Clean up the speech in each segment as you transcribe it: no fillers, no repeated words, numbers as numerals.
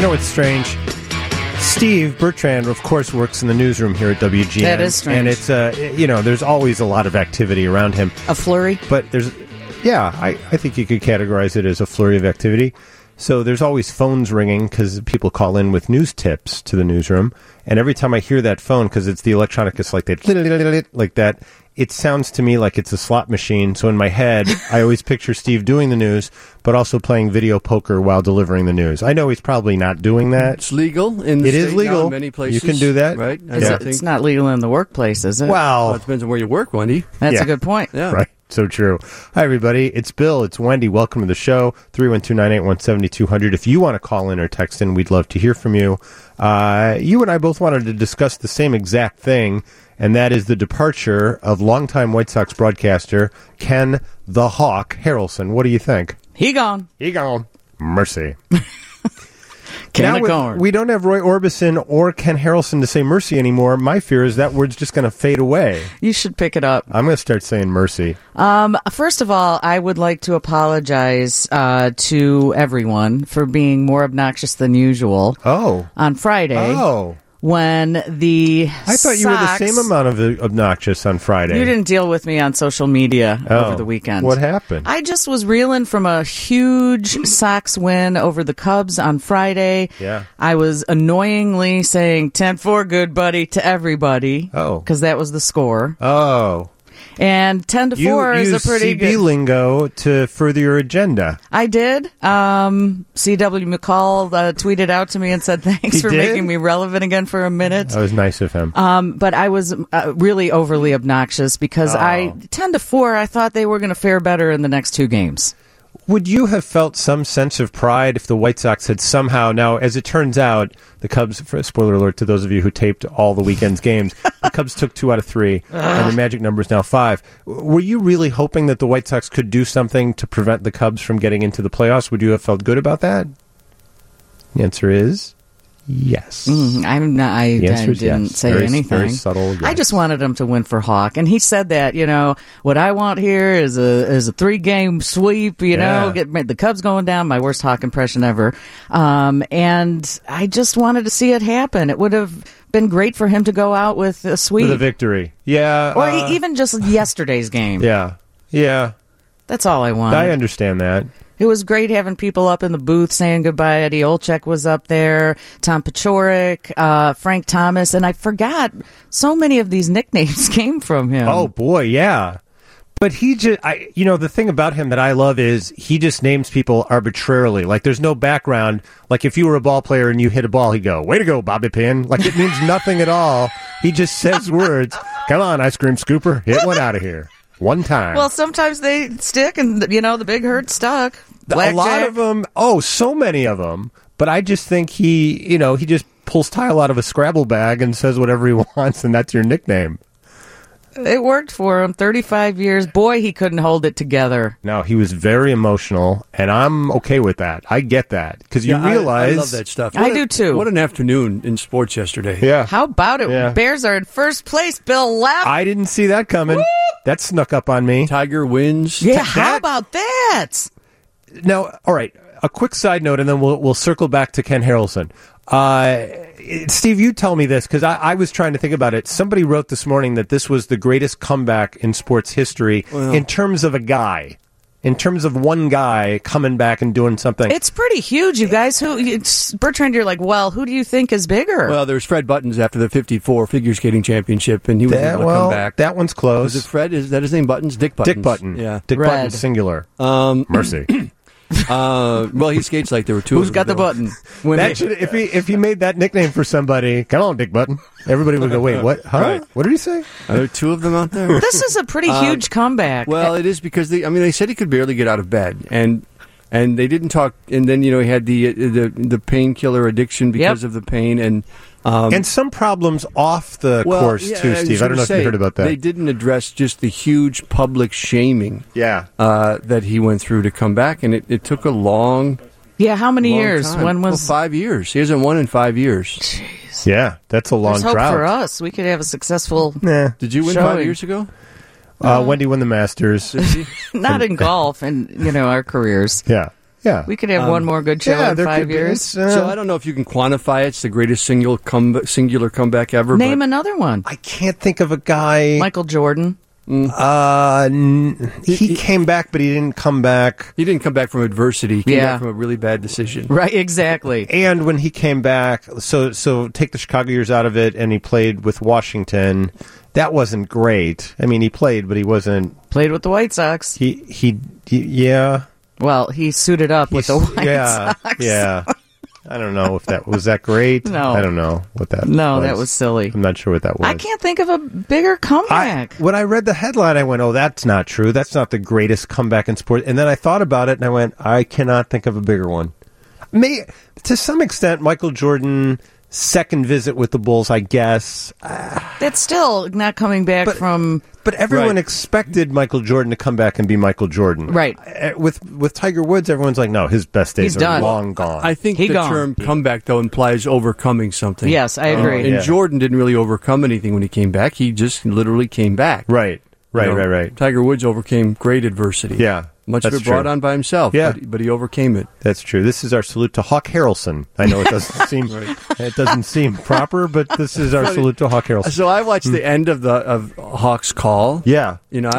know what's strange? Steve Bertrand, of course, works in the newsroom here at WGN. That is strange. And it's, there's always a lot of activity around him. A flurry? But I think you could categorize it as a flurry of activity. So there's always phones ringing because people call in with news tips to the newsroom. And every time I hear that phone, because it's the electronic, it's like that, it sounds to me like it's a slot machine. So in my head, I always picture Steve doing the news, but also playing video poker while delivering the news. I know he's probably not doing that. It's legal in the state. It is legal now in many places. You can do that, right? It's not legal in the workplace, is it? Well, it depends on where you work, Wendy. That's a good point. Yeah, right. So true. Hi, everybody. It's Bill. It's Wendy. Welcome to the show. 312-981-7200. If you want to call in or text in, we'd love to hear from you. You and I both wanted to discuss the same exact thing, and that is the departure of longtime White Sox broadcaster Ken the Hawk Harrelson. What do you think? He gone. Mercy. Can of corn. We don't have Roy Orbison or Ken Harrelson to say mercy anymore. My fear is that word's just going to fade away. You should pick it up. I'm going to start saying mercy. First of all, I would like to apologize to everyone for being more obnoxious than usual. On Friday. When I thought you were the same amount of obnoxious on Friday. You didn't deal with me on social media over the weekend. What happened? I just was reeling from a huge Sox win over the Cubs on Friday. Yeah. I was annoyingly saying 10-4 good buddy to everybody. Because that was the score. And 10-4 is a pretty CB good lingo to further your agenda. I did. C.W. McCall tweeted out to me and said, thanks for making me relevant again for a minute. That was nice of him. But I was really overly obnoxious because 10-4, I thought they were going to fare better in the next two games. Would you have felt some sense of pride if the White Sox had somehow, now, as it turns out, the Cubs, spoiler alert to those of you who taped all the weekend's games, the Cubs took 2 out of 3, and the magic number is now 5. Were you really hoping that the White Sox could do something to prevent the Cubs from getting into the playoffs? Would you have felt good about that? The answer is yes. I didn't say anything. Very subtle. Yes. I just wanted him to win for Hawk, and he said that. What I want here is a 3-game sweep. Get the Cubs going down. My worst Hawk impression ever. And I just wanted to see it happen. It would have been great for him to go out with a sweep, with a victory. Yeah, or even just yesterday's game. Yeah. That's all I wanted. I understand that. It was great having people up in the booth saying goodbye. Eddie Olczyk was up there, Tom Paciorek, Frank Thomas, and I forgot so many of these nicknames came from him. Oh, boy, yeah. But he just, the thing about him that I love is he just names people arbitrarily. Like, there's no background. Like, if you were a ball player and you hit a ball, he'd go, way to go, Bobby Pin. Like, it means nothing at all. He just says words. Come on, ice cream scooper. Hit one out of here. One time. Well, sometimes they stick, and, the big hurt stuck. A lot of them. Oh, so many of them. But I just think he just pulls tile out of a Scrabble bag and says whatever he wants, and that's your nickname. It worked for him. 35 years. Boy, he couldn't hold it together. No, he was very emotional, and I'm okay with that. I get that. Because you realize... I love that stuff. I do, too. What an afternoon in sports yesterday. Yeah. How about it? Yeah. Bears are in first place. Bill left. I didn't see that coming. Woo! That snuck up on me. Tiger wins. Yeah, how about that? Now, all right, a quick side note, and then we'll circle back to Ken Harrelson. Steve, you tell me this, because I was trying to think about it. Somebody wrote this morning that this was the greatest comeback in sports history in terms of a guy. In terms of one guy coming back and doing something. It's pretty huge, you guys. Bertrand, you're like, well, who do you think is bigger? Well, there's Fred Buttons after the 54 figure skating championship, and he was able to come back. That one's close. Is it Fred? Is that his name, Buttons? Dick Buttons. Dick Button. Yeah. Dick Button, singular. Mercy. Well, he skates like there were two. Who's got the button? If he made that nickname for somebody, come on, Dick Button. Everybody would go, wait, what? Huh? Right. What did he say? Are there two of them out there? This is a pretty huge comeback. Well, it is because they said he could barely get out of bed, and they didn't talk. And then he had the painkiller addiction because of the pain, and some problems off the course too, Steve. I don't know if you heard about that. They didn't address just the huge public shaming that he went through to come back, and it took a long how many years? Time. When was 5 years? He hasn't won in 5 years. Jeez. Yeah, that's a long There's drought. hope for us. We could have a successful Did you win showing. 5 years ago? Wendy won the Masters. Not in golf and our careers. Yeah. Yeah. We could have one more good show in there 5 could be. years. So I don't know if you can quantify it. It's the greatest singular comeback ever. Name but another one. I can't think of a guy. Michael Jordan. He came back, but he didn't come back. He didn't come back from adversity. He came Yeah. back from a really bad decision. Right, exactly. And when he came back, so take the Chicago years out of it, and he played with Washington. That wasn't great. I mean, he played, but he wasn't. Played with the White Sox. Yeah. Well, he suited up with the White Sox. Yeah. I don't know if that was that great. No. I don't know what that. No, was. that was silly. I'm not sure what that was. I can't think of a bigger comeback. When I read the headline, I went, "Oh, that's not true. That's not the greatest comeback in sport." And then I thought about it, and I went, "I cannot think of a bigger one." To some extent, Michael Jordan. Second visit with the Bulls, I guess. That's still not coming back from. But everyone expected Michael Jordan to come back and be Michael Jordan. Right. With Tiger Woods, everyone's like, no, his best days He's are done. long gone. I think the term comeback, though, implies overcoming something. Yes, I agree. And Jordan didn't really overcome anything when he came back. He just literally came back. Right. Tiger Woods overcame great adversity. Yeah. Much of it brought on by himself, but he overcame it. That's true. This is our salute to Hawk Harrelson. I know it doesn't seem it doesn't seem proper, but this is our salute to Hawk Harrelson. So I watched the end of Hawk's call. Yeah,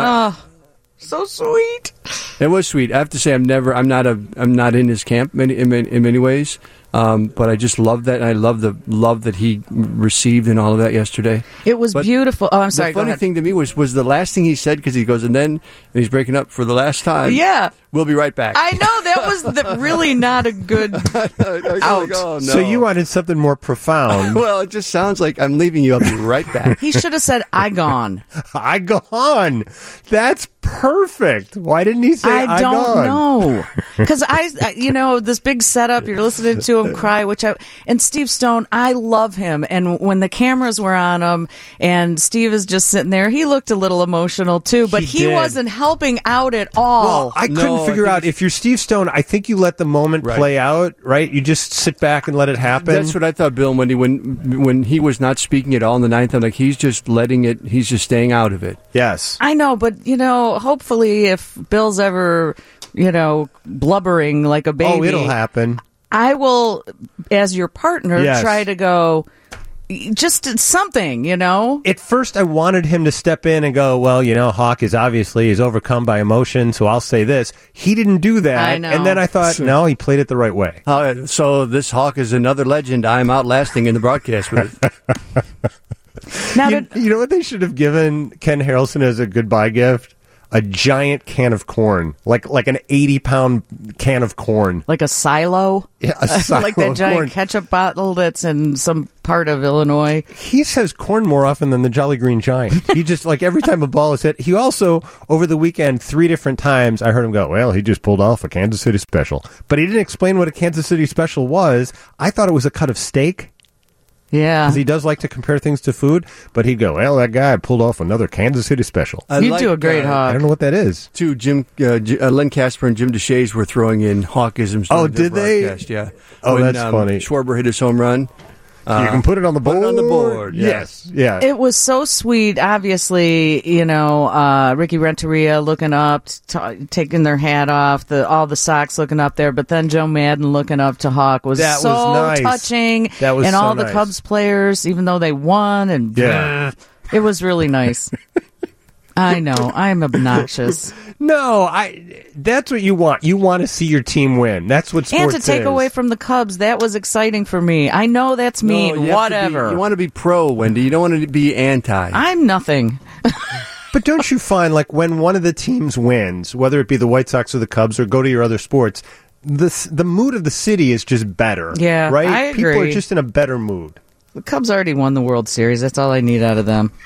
so sweet. It was sweet. I have to say, I'm not in his camp in many ways. But I just love that, and I love the love that he received and all of that yesterday. It was beautiful. Oh, I'm sorry. The funny thing to me was the last thing he said, because he goes, and he's breaking up for the last time. Yeah. We'll be right back. I know, that was really not a good out. Oh, no. So you wanted something more profound. Well, it just sounds like I'm leaving you. I'll be right back. He should have said, I gone. I gone. That's perfect. Why didn't he say I don't gone? know. Because this big setup, you're listening to him cry, and Steve Stone, I love him. And when the cameras were on him and Steve is just sitting there, he looked a little emotional too, but he wasn't helping out at all. Well, I couldn't figure out, if you're Steve Stone, I think you let the moment play out, right? You just sit back and let it happen. That's what I thought, Bill, when he was not speaking at all in the ninth, I'm like, he's just letting it, he's just staying out of it. Yes. I know, but, hopefully if Bill's ever, blubbering like a baby. Oh, it'll happen. I will, as your partner, try to go, just something, At first, I wanted him to step in and go, well, Hawk is overcome by emotion, so I'll say this. He didn't do that. I know. And then I thought, no, he played it the right way. So this Hawk is another legend I'm outlasting in the broadcast with. Now, you know what they should have given Ken Harrelson as a goodbye gift? A giant can of corn, like an 80-pound can of corn, like a silo, a silo like that giant corn. ketchup bottle that's in some part of Illinois. He says corn more often than the Jolly Green Giant. He just every time a ball is hit. He also over the weekend 3 different times I heard him go, well, he just pulled off a Kansas City special, but he didn't explain what a Kansas City special was. I thought it was a cut of steak. Yeah. Because he does like to compare things to food, but he'd go, well, that guy pulled off another Kansas City special. You do a great Hawk. I don't know what that is. Too, Len Casper and Jim DeShays were throwing in Hawkisms. Oh, did they? Yeah. Oh, that's funny. Schwarber hit his home run. You can put it on the board. Put it on the board. Yes. Yeah. It was so sweet. Obviously, Ricky Renteria looking up, taking their hat off, all the Sox looking up there, but then Joe Madden looking up to Hawk was that so was nice. touching. That was and so all the nice. Cubs players, even though they won, and it was really nice. I know. I'm obnoxious. No, that's what you want. You want to see your team win. That's what sports is. And to take away from the Cubs, that was exciting for me. I know that's mean, whatever. You want to be pro, Wendy. You don't want to be anti. I'm nothing. But don't you find, when one of the teams wins, whether it be the White Sox or the Cubs, or go to your other sports, the mood of the city is just better. Yeah, right? I agree. People are just in a better mood. The Cubs already won the World Series. That's all I need out of them.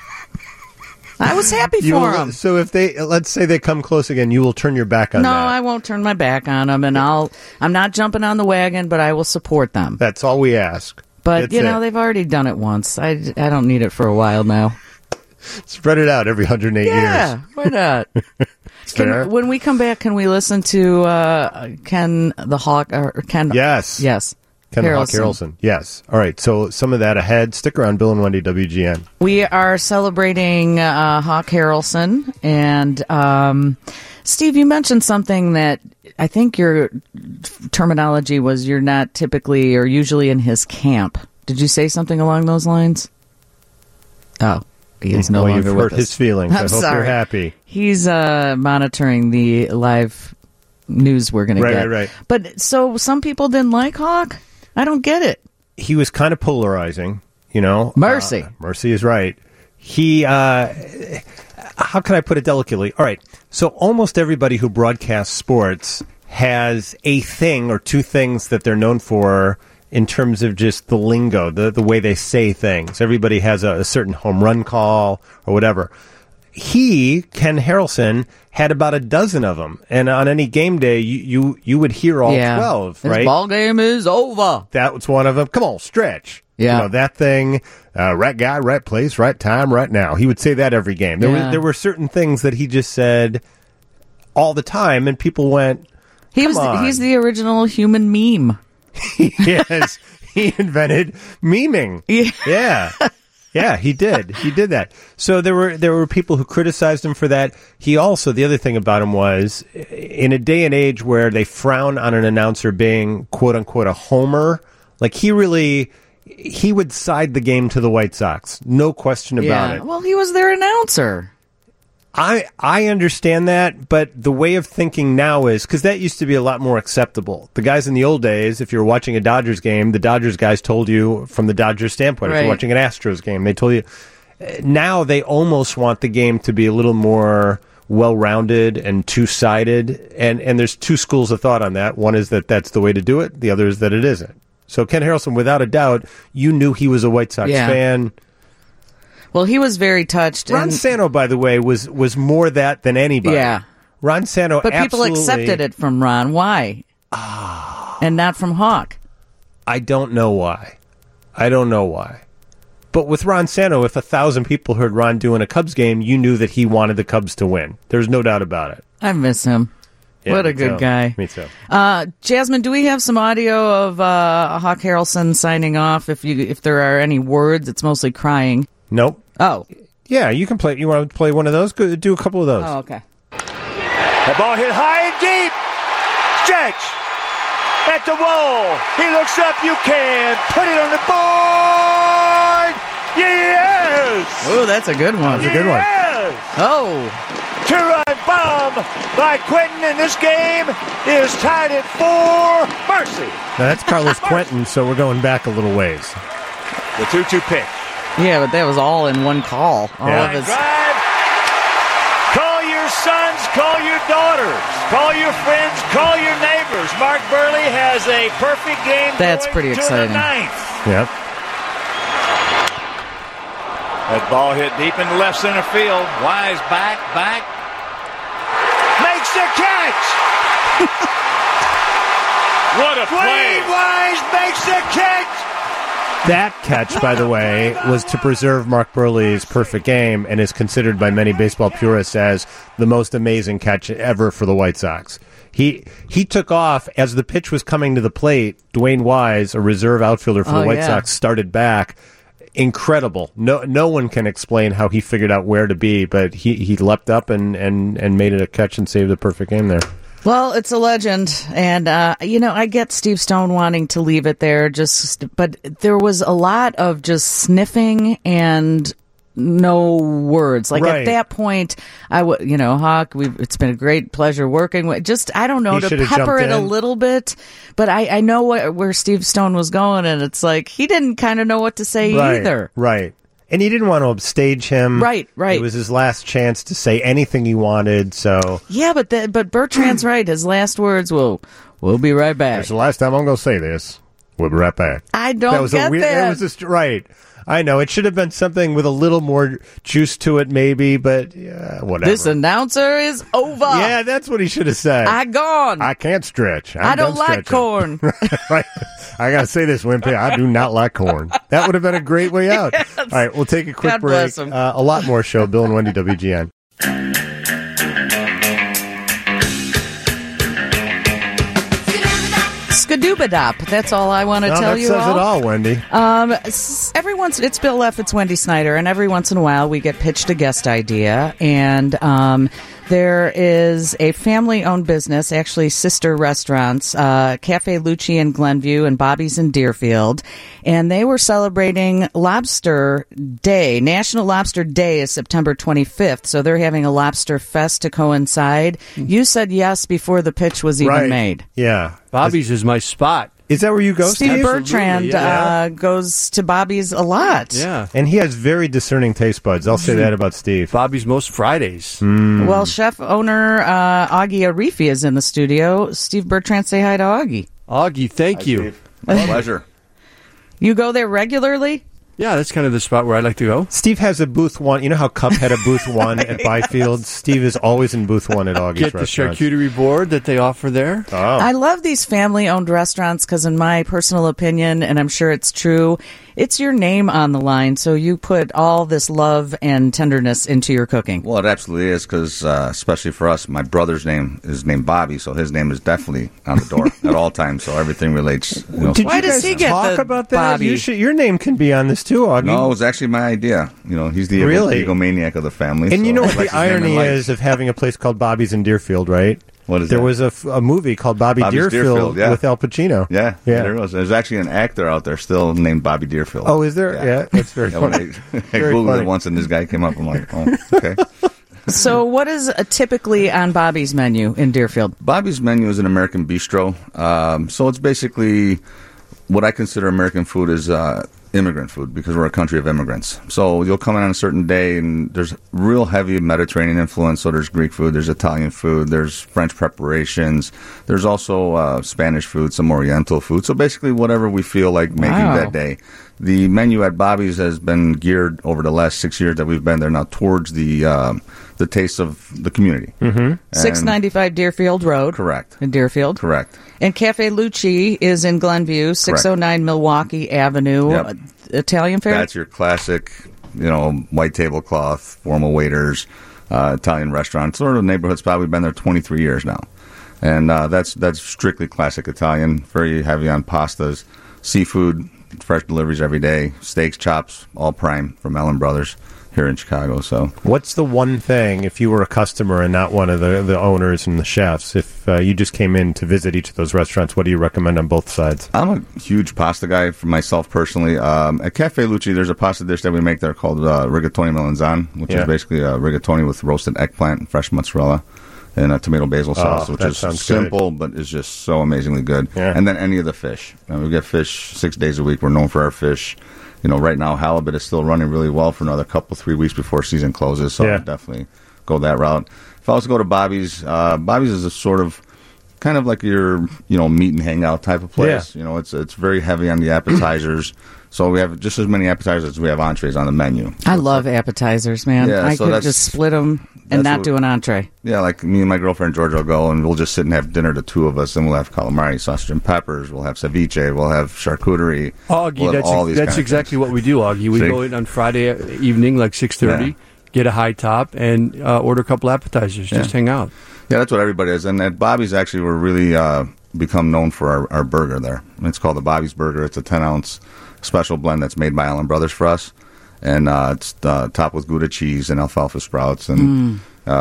I was happy for them. So if let's say they come close again, you will turn your back on that. No, that. I won't turn my back on them, and I'm not jumping on the wagon, but I will support them. That's all we ask. But, they've already done it once. I don't need it for a while now. Spread it out every 108 years. Yeah, why not? When we come back, can we listen to Ken the Hawk? Or Ken? Yes. Yes. Ken the Hawk Harrelson. Yes. All right. So some of that ahead. Stick around, Bill and Wendy, WGN. We are celebrating Hawk Harrelson, and Steve, you mentioned something that I think your terminology was you're not typically or usually in his camp. Did you say something along those lines? Oh, he is no longer you've with hurt us. his feelings. I'm I hope sorry. you're happy. He's monitoring the live news we're going to get. Right. But so some people didn't like Hawk? I don't get it. He was kind of polarizing, you know. Mercy. Mercy is right. He, how can I put it delicately? All right. So almost everybody who broadcasts sports has a thing or two things that they're known for in terms of just the lingo, the way they say things. Everybody has a certain home run call or whatever. Ken Harrelson, had about a dozen of them. And on any game day, you would hear all 12, right? This ball game is over. That was one of them. Come on, stretch. Yeah. You know, that thing, right guy, right place, right time, right now. He would say that every game. There were certain things that he just said all the time, and people went, he's the original human meme. Yes, he invented memeing. Yeah, he did. He did that. So there were people who criticized him for that. He also, the other thing about him was, in a day and age where they frown on an announcer being quote unquote a homer, like he would side the game to the White Sox. No question about it. Well, he was their announcer. I understand that, but the way of thinking now is, because that used to be a lot more acceptable. The guys in the old days, if you were watching a Dodgers game, the Dodgers guys told you from the Dodgers standpoint. Right. If you're watching an Astros game, they told you. Now they almost want the game to be a little more well-rounded and two-sided, and there's two schools of thought on that. One is that that's the way to do it. The other is that it isn't. So Ken Harrelson, without a doubt, you knew he was a White Sox fan. Well, he was very touched. Ron Santo, by the way, was more that than anybody. Yeah. Ron Santo, but people accepted it from Ron. Why? And not from Hawk. I don't know why. But with Ron Santo, if 1,000 people heard Ron doing a Cubs game, you knew that he wanted the Cubs to win. There's no doubt about it. I miss him. Yeah, what a good guy. Me too. Jasmine, do we have some audio of Hawk Harrelson signing off? If there are any words, it's mostly crying. Nope. Oh. Yeah, you can play. You want to play one of those? Go, do a couple of those. Oh, okay. The ball hit high and deep. Stretch. At the wall. He looks up. You can put it on the board. Yes. Oh, that's a good one. That's a good one. Oh. Two-run bomb by Quentin, and this game is tied at 4. Mercy. Now, that's Carlos Quentin, so we're going back a little ways. The 2-2 pitch. Yeah, but that was all in one call. All of his... Drive. Call your sons, call your daughters, call your friends, call your neighbors. Mark Burley has a perfect game. That's pretty exciting. To the 9th. Yep. That ball hit deep into left center field. Wise back. Makes the catch. What a play. Dwayne Wise makes the catch. That catch, by the way, was to preserve Mark Burley's perfect game and is considered by many baseball purists as the most amazing catch ever for the White Sox. He took off as the pitch was coming to the plate. Dwayne Wise, a reserve outfielder for the White Sox, started back. Incredible. No one can explain how he figured out where to be, but he leapt up and made it a catch and saved a perfect game there. Well, it's a legend, and I get Steve Stone wanting to leave it there, but there was a lot of just sniffing and no words. Like at that point, Hawk, it's been a great pleasure working with. Just I don't know, to pepper it a little bit, but I know where Steve Stone was going, and it's like he didn't kind of know what to say either. Right. And he didn't want to upstage him. Right. It was his last chance to say anything he wanted. So yeah, but Bertrand's right. His last words will "We'll be right back." It's the last time I'm going to say this. We'll be right back. I don't get that. That was just right. I know it should have been something with a little more juice to it, maybe, but whatever. This announcer is over. Yeah, that's what he should have said. I gone. I can't stretch. I don't like corn. Right. I got to say this, Wimpy. I do not like corn. That would have been a great way out. Yes. All right, we'll take a quick God break. bless him. A lot more show. Bill and Wendy, WGN. Skadoobadop. That's all I want to tell you all. That says it all, Wendy. It's Bill F. It's Wendy Snyder, and every once in a while we get pitched a guest idea, and There is a family-owned business, actually sister restaurants, Cafe Lucci in Glenview and Bobby's in Deerfield, and they were celebrating Lobster Day. National Lobster Day is September 25th, so they're having a lobster fest to coincide. You said yes before the pitch was even made. Yeah. Bobby's is my spot. Is that where you go, Steve Steve? Bertrand goes to Bobby's a lot. Yeah. And he has very discerning taste buds. I'll say that about Steve. Bobby's most Fridays. Well, chef owner Augie Arifi is in the studio. Steve Bertrand, say hi to Augie. Augie, thank you. My pleasure. You go there regularly? Yeah, that's kind of the spot where I like to go. Steve has a booth 1. You know how Cup had a booth 1 at Byfield? Steve is always in booth 1 at Augie's Get the restaurants. charcuterie board that they offer there. Oh. I love these family-owned restaurants because, in my personal opinion, and I'm sure it's true, it's your name on the line, so you put all this love and tenderness into your cooking. Well, it absolutely is because, especially for us, my brother's name is named Bobby, so his name is definitely on the door at all times. So everything relates. You know, Did Why you does guys he get talk the about that? Bobby? Your name can be on this too, Augie. no, it was actually my idea. You know, he's the Really? egomaniac of the family. And so you know he what likes the his name in irony life. is of having a place called Bobby's in Deerfield, right? What is there that? was a movie called Bobby's Deerfield, yeah. with Al Pacino. Yeah, Yeah. there was. There's actually an actor out there still named Bobby Deerfield. Oh, is there? Yeah, that's very Yeah, when funny. I Very Googled funny. it once and this guy came up, I'm like, oh, okay. So what is typically on Bobby's menu in Deerfield? Bobby's menu is an American bistro. So it's basically what I consider American food is immigrant food because we're a country of immigrants. So you'll come in on a certain day and there's real heavy Mediterranean influence. So there's Greek food, there's Italian food, there's French preparations. There's also Spanish food, some Oriental food. So basically whatever we feel like making Wow. that day. The menu at Bobby's has been geared over the last 6 years that we've been there now towards the taste of the community. Mm-hmm. 695 Deerfield Road. Correct. In Deerfield. Correct. And Cafe Lucci is in Glenview, 609 Milwaukee Avenue. Yep. Italian fare? That's your classic, white tablecloth, formal waiters, Italian restaurant. Sort of neighborhood spot. We've been there 23 years now. And that's strictly classic Italian, very heavy on pastas, seafood, fresh deliveries every day, steaks, chops, all prime from Ellen Brothers here in Chicago. So, What's the one thing, if you were a customer and not one of the owners and the chefs, if you just came in to visit each of those restaurants, what do you recommend on both sides? I'm a huge pasta guy for myself personally. At Cafe Lucci, there's a pasta dish that we make there called rigatoni melanzane, which is basically a rigatoni with roasted eggplant and fresh mozzarella and a tomato basil sauce, which that is sounds simple but is just so amazingly good. Yeah. And then any of the fish. We get fish 6 days a week. We're known for our fish. Right now halibut is still running really well for another 3 weeks before season closes, so Yeah. I'll definitely go that route. If I was to go to Bobby's, Bobby's is a sort of kind of like your meet and hang out type of place. Yeah. It's very heavy on the appetizers. So we have just as many appetizers as we have entrees on the menu. I love appetizers, man. Yeah, I so could that's- just split them and that's not what- do an entree. Yeah, like me and my girlfriend Georgia will go and we'll just sit and have dinner, the two of us, and we'll have calamari, sausage and peppers, we'll have ceviche, we'll have charcuterie. Augie, we'll have all these that's kind of exactly things. what we do, Augie. We See? go in on Friday evening, like 6:30, Yeah. get a high top, and order a couple appetizers. Just hang out. Yeah, that's what everybody is. And at Bobby's, actually, we're really become known for our burger there. It's called the Bobby's Burger. It's a 10-ounce special blend that's made by Allen Brothers for us. And it's topped with Gouda cheese and alfalfa sprouts and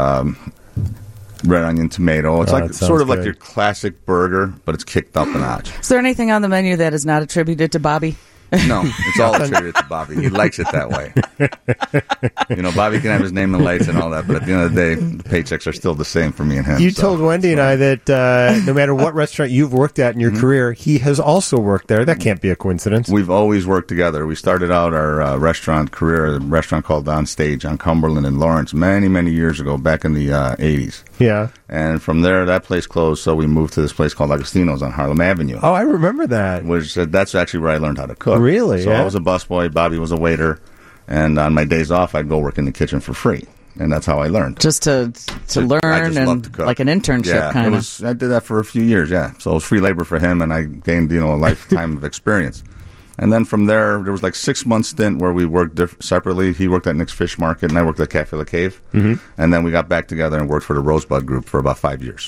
red onion tomato. It's Oh, like that sounds sort of like good. your classic burger, but it's kicked up a notch. Is there anything on the menu that is not attributed to Bobby? No, it's all attributed to Bobby. He likes it that way. Bobby can have his name in lights and all that, but at the end of the day, the paychecks are still the same for me and him. You so. told Wendy and I that no matter what restaurant you've worked at in your career, he has also worked there. That can't be a coincidence. We've always worked together. We started out our restaurant career at a restaurant called On Stage on Cumberland in Lawrence many, many years ago, back in the 80s. Yeah. And from there, that place closed, so we moved to this place called Agostino's on Harlem Avenue. Oh, I remember that. Which that's actually where I learned how to cook. Really? So Yeah. I was a busboy, Bobby was a waiter, and on my days off, I'd go work in the kitchen for free. And that's how I learned. Just to I learn just love and to cook. like an internship Yeah, kind it of. was. I did that for a few years. Yeah, so it was free labor for him, and I gained a lifetime of experience. And then from there was like 6 months stint where we worked separately. He worked at Nick's Fish Market, and I worked at Cafe La Cave. Mm-hmm. And then we got back together and worked for the Rosebud Group for about 5 years.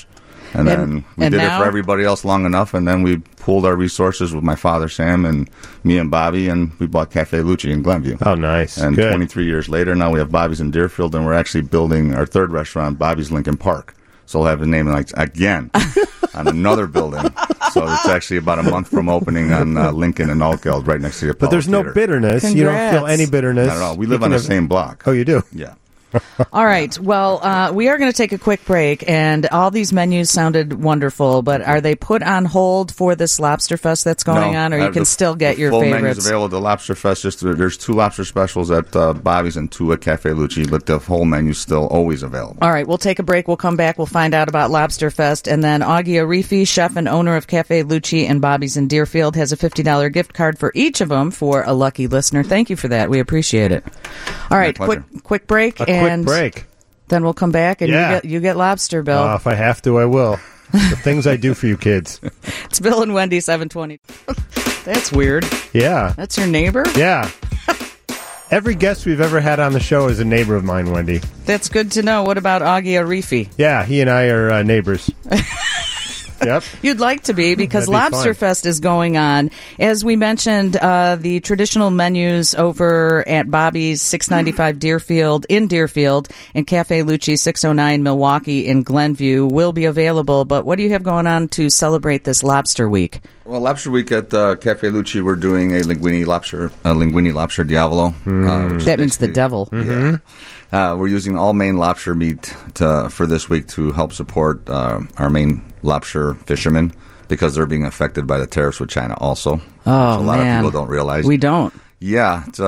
And then we did now? it for everybody else long enough, and then we pooled our resources with my father, Sam, and me and Bobby, and we bought Cafe Lucci in Glenview. Oh, nice. And Good. 23 years later, now we have Bobby's in Deerfield, and we're actually building our third restaurant, Bobby's Lincoln Park. So we'll have the name again on another building. So it's actually about a month from opening on Lincoln and Altgeld, right next to the Apollo But there's no Theater. bitterness. Congrats. You don't feel any bitterness. Not at all. We live on the same block. Oh, you do? Yeah. All right. Well, we are going to take a quick break, and all these menus sounded wonderful, but are they put on hold for this Lobster Fest that's going on, or you can still get your full favorites? menu's available at the Lobster Fest. There's 2 lobster specials at Bobby's and 2 at Cafe Lucci, but the whole menu's still always available. All right, we'll take a break. We'll come back. We'll find out about Lobster Fest. And then Augie Arifi, chef and owner of Cafe Lucci and Bobby's in Deerfield, has a $50 gift card for each of them for a lucky listener. Thank you for that. We appreciate it. All right, pleasure. quick break. Quick break. Then we'll come back, and Yeah. you get lobster, Bill. If I have to, I will. The things I do for you kids. It's Bill and Wendy, 720. That's weird. Yeah. That's your neighbor? Yeah. Every guest we've ever had on the show is a neighbor of mine, Wendy. That's good to know. What about Augie Arifi? Yeah, he and I are neighbors. Yep. You'd like to be, because That'd be Lobster fun. Fest is going on. As we mentioned, the traditional menus over at Bobby's 695 Deerfield in Deerfield and Cafe Lucci 609 Milwaukee in Glenview will be available. But what do you have going on to celebrate this Lobster Week? Well, Lobster Week at Cafe Lucci, we're doing a linguine lobster diavolo. That means the devil. Yeah. We're using all Maine lobster meat for this week to help support our Maine lobster fishermen, because they're being affected by the tariffs with China also. Oh, a lot man. of people don't realize. We don't. Yeah, it's,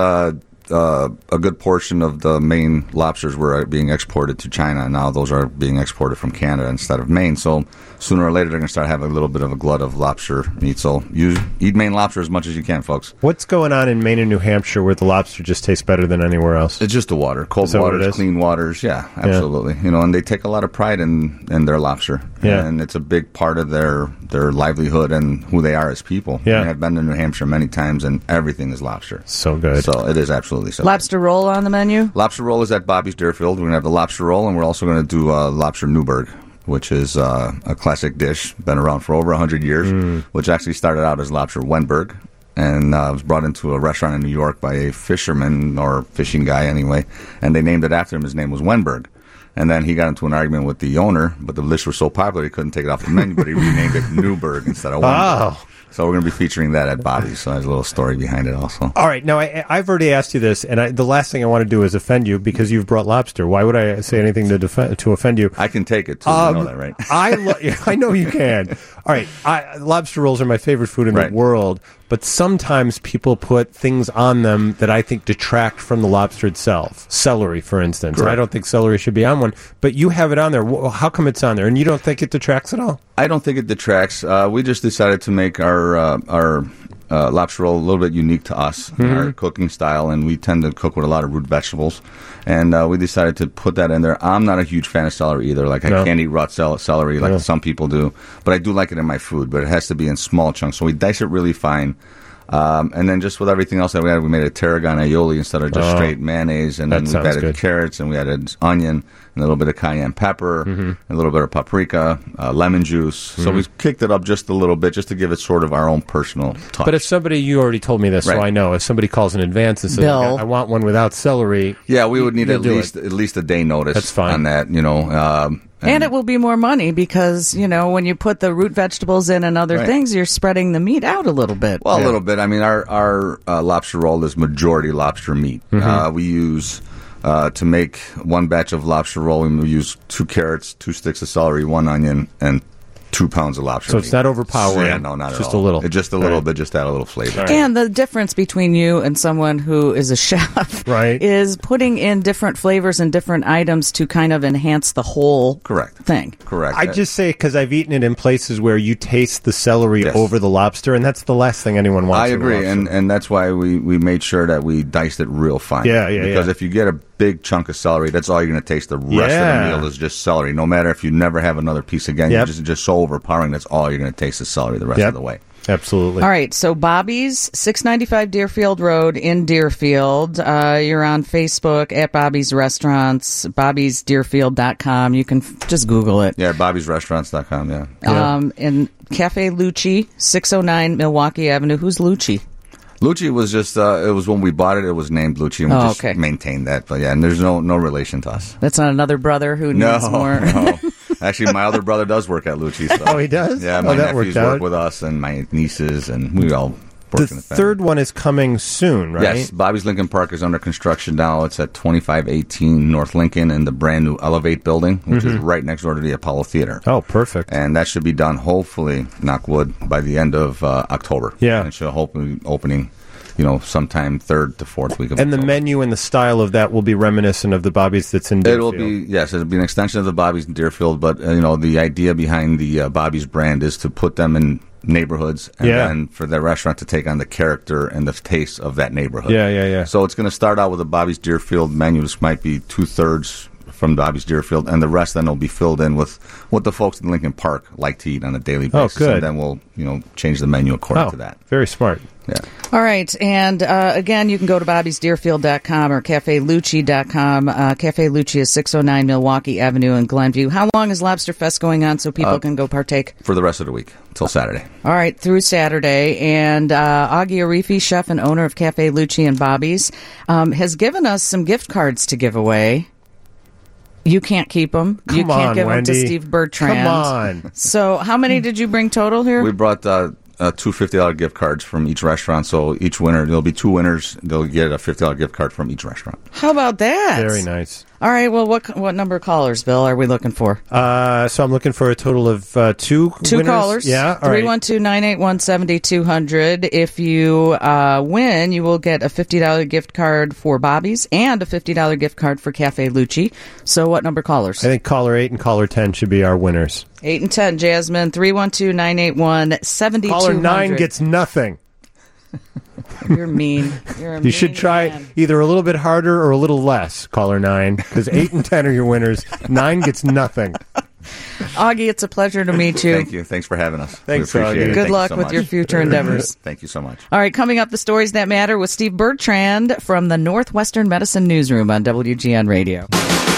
a good portion of the Maine lobsters were being exported to China, and now those are being exported from Canada instead of Maine. So sooner or later, they're going to start having a little bit of a glut of lobster meat. So eat Maine lobster as much as you can, folks. What's going on in Maine and New Hampshire where the lobster just tastes better than anywhere else? It's just the water, cold Is that what it waters, is? clean waters. Yeah, absolutely. You know, and they take a lot of pride in their lobster. Yeah. And it's a big part of their livelihood and who they are as people. Yeah. I've been to New Hampshire many times, and everything is lobster. So good. So it is absolutely so. Lobster roll on the menu? Lobster roll is at Bobby's Deerfield. We're going to have the lobster roll, and we're also going to do lobster Newburg, which is a classic dish, been around for over 100 years, which actually started out as lobster Wenberg, and was brought into a restaurant in New York by a fisherman, or fishing guy anyway, and they named it after him. His name was Wenberg. And then he got into an argument with the owner, but the dish was so popular he couldn't take it off the menu, but he renamed it Newburg instead of Wenberg. Oh. So we're going to be featuring that at Bobby's. So there's a little story behind it also. All right. Now, I've already asked you this, and the last thing I want to do is offend you because you've brought lobster. Why would I say anything to offend you? I can take it, too. You know that, right? I know you can. All right. Lobster rolls are my favorite food in Right. the world, but sometimes people put things on them that I think detract from the lobster itself. Celery, for instance. And I don't think celery should be on one, but you have it on there. How come it's on there? And you don't think it detracts at all? I don't think it detracts. We just decided to make our lobster roll a little bit unique to us, our cooking style, and we tend to cook with a lot of root vegetables. And we decided to put that in there. I'm not a huge fan of celery either. Like, I can't eat raw celery like some people do, but I do like it in my food, but it has to be in small chunks. So we dice it really fine. And then just with everything else that we had, we made a tarragon aioli instead of just straight mayonnaise. And then we added good. carrots, and we added onion, and a little bit of cayenne pepper, and a little bit of paprika, lemon juice. So we kicked it up just a little bit, just to give it sort of our own personal touch. But if somebody, you already told me this, so Right. I know, if somebody calls in advance and says, Bill. I want one without celery. yeah, we would need you'll at do least a day notice. That's fine. On that, you know. And it will be more money because, you know, when you put the root vegetables in and other Right. things, you're spreading the meat out a little bit. Well, a little bit. I mean, our lobster roll is majority lobster meat. We use, to make one batch of lobster roll, we use 2 carrots, 2 sticks of celery, 1 onion, and 2 pounds of lobster So meat. it's not overpowering. Yeah, no, not at all. Just a little. It's just a little bit, just to add a little flavor. And the difference between you and someone who is a chef Right. is putting in different flavors and different items to kind of enhance the whole Correct. thing. Correct. I just say because I've eaten it in places where you taste the celery Yes. over the lobster, and that's the last thing anyone wants. I with agree, lobster. and that's why we made sure that we diced it real fine. Yeah, Because if you get a big chunk of celery. That's all you're going to taste. The rest of the meal is just celery. No matter if you never have another piece again, you're just so overpowering. That's all you're going to taste is celery the rest of the way. Absolutely. All right, so Bobby's, 695 Deerfield Road in Deerfield. You're on Facebook at Bobby's Restaurants, bobbysdeerfield.com. You can just Google it. Yeah, bobbysrestaurants.com, And Cafe Lucci, 609 Milwaukee Avenue. Who's Lucci? Lucci was just, it was when we bought it was named Lucci, and we just maintained that. But yeah, and there's no relation to us. That's not another brother who needs more? No. Actually, my other brother does work at Lucci. So. Oh, he does? Yeah, my nephews work with us, and my nieces, and we all work in the family. Third one is coming soon, right? Yes, Bobby's Lincoln Park is under construction now. It's at 2518 North Lincoln in the brand new Elevate building, which is right next door to the Apollo Theater. Oh, perfect. And that should be done, hopefully, knock wood, by the end of October. Yeah. And it should hopefully be opening, sometime third to fourth week of And October. the menu and the style of that will be reminiscent of the Bobby's that's in Deerfield. It'll be an extension of the Bobby's in Deerfield, but, the idea behind the Bobby's brand is to put them in neighborhoods and then for the restaurant to take on the character and the taste of that neighborhood. Yeah. So it's going to start out with a Bobby's Deerfield menu. This might be 2/3 from Bobby's Deerfield, and the rest then will be filled in with what the folks in Lincoln Park like to eat on a daily basis. Oh, good. And then we'll, change the menu according to that. Very smart. Yeah. All right. And again, you can go to bobbysdeerfield.com or cafelucci.com. Cafe Lucci is 609 Milwaukee Avenue in Glenview. How long is Lobster Fest going on so people can go partake? For the rest of the week, until Saturday. All right, through Saturday. And Augie Arifi, chef and owner of Cafe Lucci and Bobby's, has given us some gift cards to give away. You can't keep them. You can't give Wendy. them to Steve Bertrand. Come on. So how many did you bring total here? We brought two $50 gift cards from each restaurant. So each winner, there'll be two winners. They'll get a $50 gift card from each restaurant. How about that? Very nice. All right. Well, what number of callers, Bill, are we looking for? So I'm looking for a total of two winners. Callers. Yeah. All right. 312-981-7200. If you win, you will get a $50 gift card for Bobby's and a $50 gift card for Cafe Lucci. So what number callers? I think caller 8 and caller 10 should be our winners. 8 and 10, Jasmine. 312-981-7200. Caller 9 gets nothing. You're mean. You're a You should mean try man. either a little bit harder or a little less, caller 9, because 8 and 10 are your winners. 9 gets nothing. Augie, it's a pleasure to meet you. Thank you. Thanks for having us. Thanks, we appreciate Augie. it. Good Thank luck you so with much. your future endeavors. Thank you so much. All right, coming up, the stories that matter with Steve Bertrand from the Northwestern Medicine Newsroom on WGN Radio.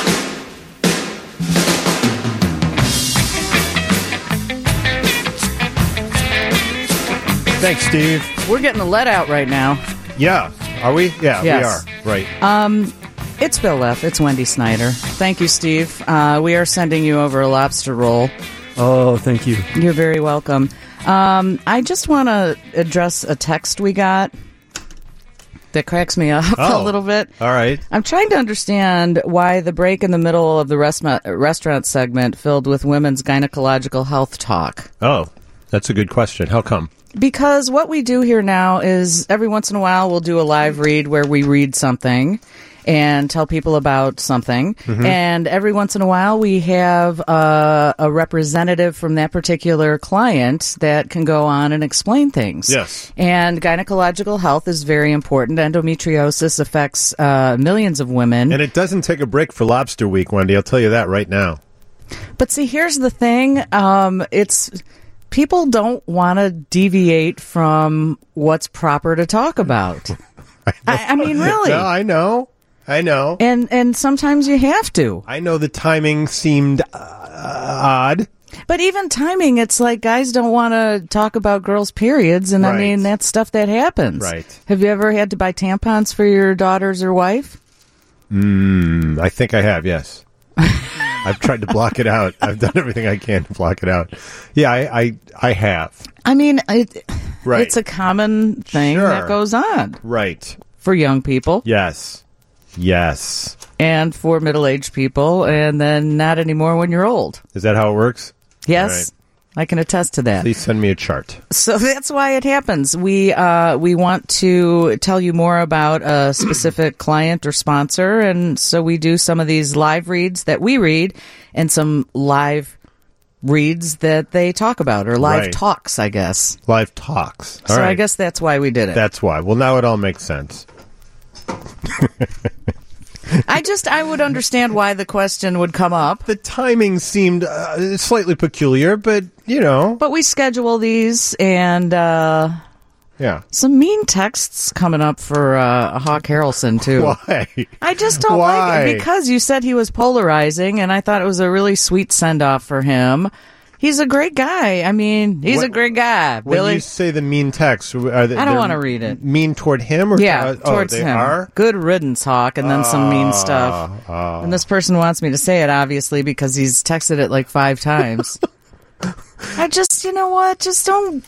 Thanks, Steve. We're getting a let out right now. Yeah. Are we? Yeah, Yes. we are. Right. It's Bill F. It's Wendy Snyder. Thank you, Steve. We are sending you over a lobster roll. Oh, thank you. You're very welcome. I just want to address a text we got that cracks me up a little bit. All right. I'm trying to understand why the break in the middle of the restaurant segment filled with women's gynecological health talk. Oh, that's a good question. How come? Because what we do here now is every once in a while we'll do a live read where we read something and tell people about something. Mm-hmm. And every once in a while we have a representative from that particular client that can go on and explain things. Yes. And gynecological health is very important. Endometriosis affects millions of women. And it doesn't take a break for Lobster Week, Wendy. I'll tell you that right now. But see, here's the thing. It's people don't want to deviate from what's proper to talk about. I mean, really. No, I know. And sometimes you have to. I know the timing seemed odd. But even timing, it's like guys don't want to talk about girls' periods, and I Right. mean that's stuff that happens. Right. Have you ever had to buy tampons for your daughters or wife? I think I have, yes. I've tried to block it out. I've done everything I can to block it out. Yeah, I have. I mean, Right. it's a common thing Sure. that goes on Right. for young people Yes. and for middle-aged people, and then not anymore when you're old. Is that how it works? Yes, I can attest to that. Please send me a chart. So that's why it happens. We want to tell you more about a specific client or sponsor, and so we do some of these live reads that we read and some live reads that they talk about, or live Right. talks, I guess. Live talks. All So right. I guess that's why we did it. That's why. Well, now it all makes sense. I would understand why the question would come up. The timing seemed slightly peculiar, but, But we schedule these, and yeah. some mean texts coming up for Hawk Harrelson, too. Why? I just don't like it because you said he was polarizing, and I thought it was a really sweet send-off for him. He's a great guy. I mean, he's a great guy, Billy. When you say the mean text, I don't want to read it. Mean toward him? Or towards they him. Are? Good riddance, Hawk, and then some mean stuff. And this person wants me to say it, obviously, because he's texted it like 5 times. I just, you know what? Just don't...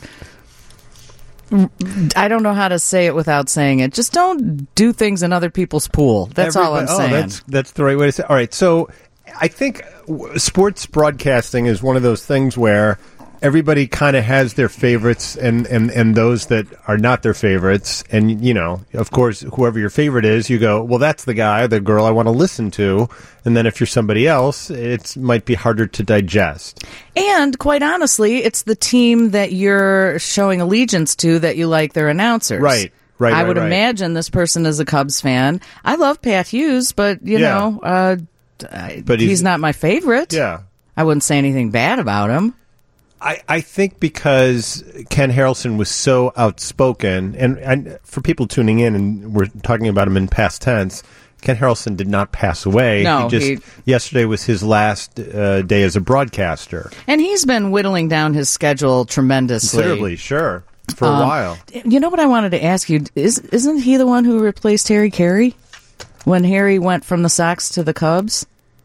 I don't know how to say it without saying it. Just don't do things in other people's pool. That's all I'm saying. That's the right way to say it. All right, so I think sports broadcasting is one of those things where everybody kind of has their favorites and those that are not their favorites. And, of course, whoever your favorite is, you go, well, that's the guy, the girl I want to listen to. And then if you're somebody else, it might be harder to digest. And quite honestly, it's the team that you're showing allegiance to that you like their announcers. Right. I would imagine this person is a Cubs fan. I love Pat Hughes, but, but he's not my favorite. Yeah. I wouldn't say anything bad about him. I think because Ken Harrelson was so outspoken, and for people tuning in, and we're talking about him in past tense, Ken Harrelson did not pass away. No, yesterday was his last day as a broadcaster. And he's been whittling down his schedule tremendously. Considerably, sure, for a while. You know what I wanted to ask you? Isn't he the one who replaced Harry Carey when Harry went from the Sox to the Cubs?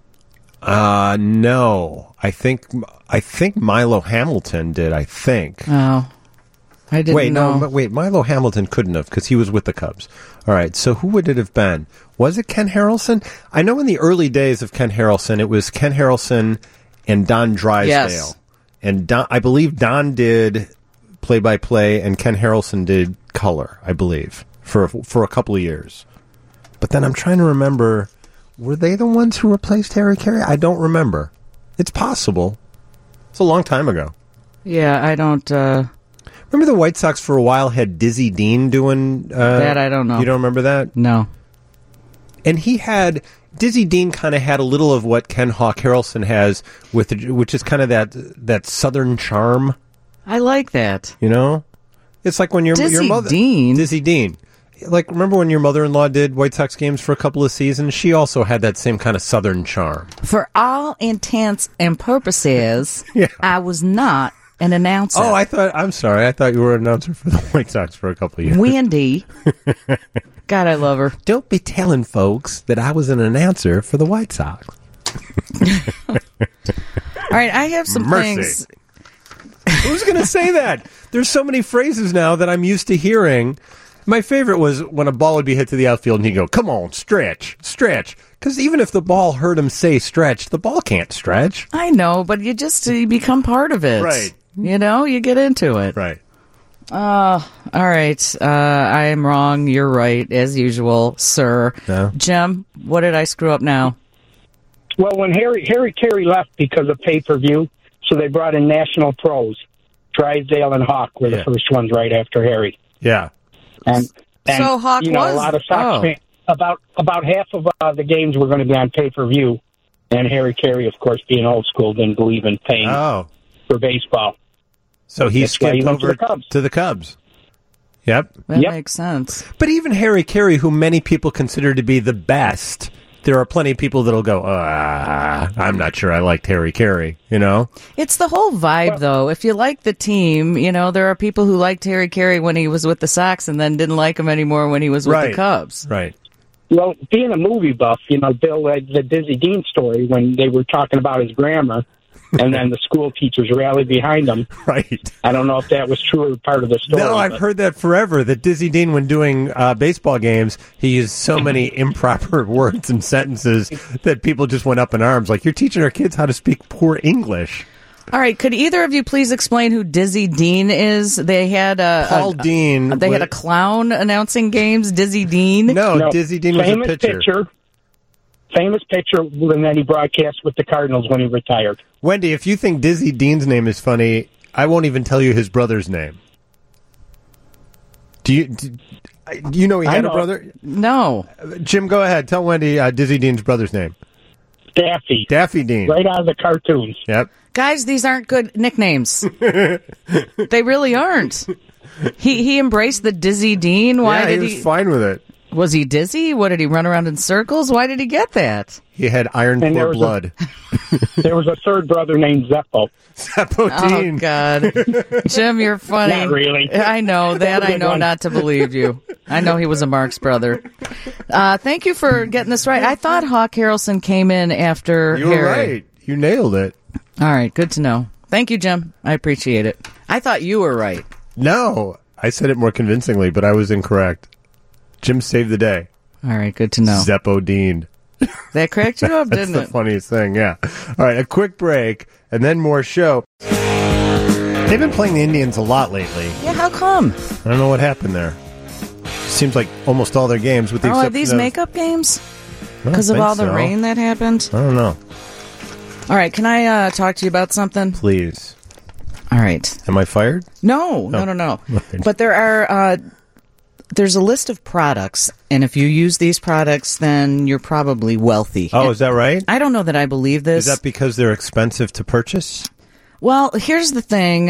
No. I think Milo Hamilton did, I think. Oh. I didn't know. Wait, Milo Hamilton couldn't have because he was with the Cubs. All right, so who would it have been? Was it Ken Harrelson? I know in the early days of Ken Harrelson, it was Ken Harrelson and Don Drysdale. Yes. And I believe Don did play-by-play and Ken Harrelson did color, I believe, for a couple of years. But then I'm trying to remember, were they the ones who replaced Harry Carey? I don't remember. It's possible. It's a long time ago. Yeah, I don't... Remember the White Sox for a while had Dizzy Dean doing... that I don't know. You don't remember that? No. And Dizzy Dean kind of had a little of what Ken Hawk Harrelson has, which is kind of that southern charm. I like that. It's like when your mother... Dizzy Dean. Like, remember when your mother-in-law did White Sox games for a couple of seasons? She also had that same kind of southern charm. For all intents and purposes, yeah. I was not an announcer. Oh, I'm sorry. I thought you were an announcer for the White Sox for a couple of years. Wendy. God, I love her. Don't be telling folks that I was an announcer for the White Sox. All right, I have some things. Who's going to say that? There's so many phrases now that I'm used to hearing. My favorite was when a ball would be hit to the outfield and he'd go, come on, stretch. Because even if the ball heard him say stretch, the ball can't stretch. I know, but you become part of it. Right. You get into it. Right. All right. I am wrong. You're right, as usual, sir. No. Jim, what did I screw up now? Well, when Harry Carey left because of pay-per-view, so they brought in national pros. Drysdale and Hawk were the first ones right after Harry. Yeah. And so Hawk was a lot of Sox fans, about half of the games were going to be on pay-per-view, and Harry Carey, of course, being old school, didn't believe in paying for baseball. So he skipped over to the Cubs. Yep. That makes sense. But even Harry Carey, who many people consider to be the best, there are plenty of people that'll go, I'm not sure I liked Harry Carey, It's the whole vibe, though. If you like the team, there are people who liked Harry Carey when he was with the Sox and then didn't like him anymore when he was with the Cubs. Right. Well, being a movie buff, Bill read the Dizzy Dean story when they were talking about his grammar, and then the school teachers rallied behind him. Right. I don't know if that was true or part of the story. No, I've heard that forever, that Dizzy Dean, when doing baseball games, he used so many improper words and sentences that people just went up in arms. Like, you're teaching our kids how to speak poor English. All right, could either of you please explain who Dizzy Dean is? They had Paul Dean. They had a clown announcing games, Dizzy Dean? No, Dizzy Dean was a pitcher. Famous pitcher, and then he broadcast with the Cardinals when he retired. Wendy, if you think Dizzy Dean's name is funny, I won't even tell you his brother's name. Do you know he had a brother? No. Jim, go ahead. Tell Wendy Dizzy Dean's brother's name. Daffy. Daffy Dean. Right out of the cartoons. Yep. Guys, these aren't good nicknames. They really aren't. He embraced the Dizzy Dean. Why did he was fine with it. Was he dizzy? What, did he run around in circles? Why did he get that? He had iron poor blood. There was a third brother named Zeppo. Zeppo Dean. Oh, God. Jim, you're funny. Not really. I know that. I know not to believe you. I know he was a Marx brother. Thank you for getting this right. I thought Hawk Harrelson came in after You were Harry. right. You nailed it. All right. Good to know. Thank you, Jim. I appreciate it. I thought you were right. No. I said it more convincingly, but I was incorrect. Jim saved the day. All right. Good to know. Zeppo Dean. That cracked you up, didn't That's the funniest thing, yeah. All right, a quick break, and then more show. They've been playing the Indians a lot lately. Yeah, how come? I don't know what happened there. Seems like almost all their games, with the exception are these of makeup games? I don't Because of think all the so. rain that happened? I don't know. All right, can I talk to you about something? Please. All right. Am I fired? No. But there are... there's a list of products, and if you use these products, then you're probably wealthy. Oh, is that right? I don't know that I believe this. Is that because they're expensive to purchase? Well, here's the thing.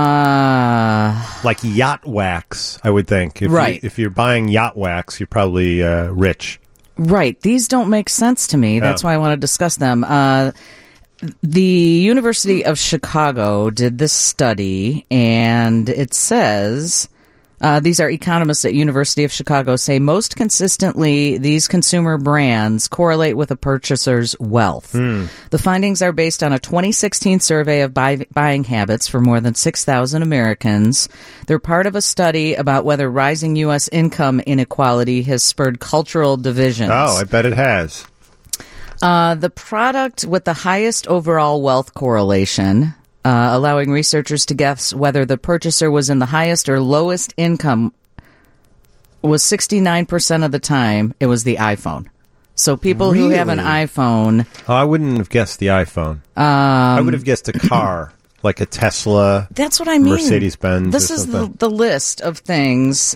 Like yacht wax, I would think. Right. If you're buying yacht wax, you're probably rich. Right. These don't make sense to me. That's why I want to discuss them. The University of Chicago did this study, and it says... these are economists at University of Chicago say most consistently these consumer brands correlate with a purchaser's wealth. The findings are based on a 2016 survey of buying habits for more than 6,000 Americans. They're part of a study about whether rising U.S. income inequality has spurred cultural divisions. Oh, I bet it has. The product with the highest overall wealth correlation... allowing researchers to guess whether the purchaser was in the highest or lowest income was 69% of the time it was the iPhone. So people who have an iPhone... Oh, I wouldn't have guessed the iPhone. I would have guessed a car, like a Tesla. That's what I mean. Mercedes-Benz. This or is something. the list of things.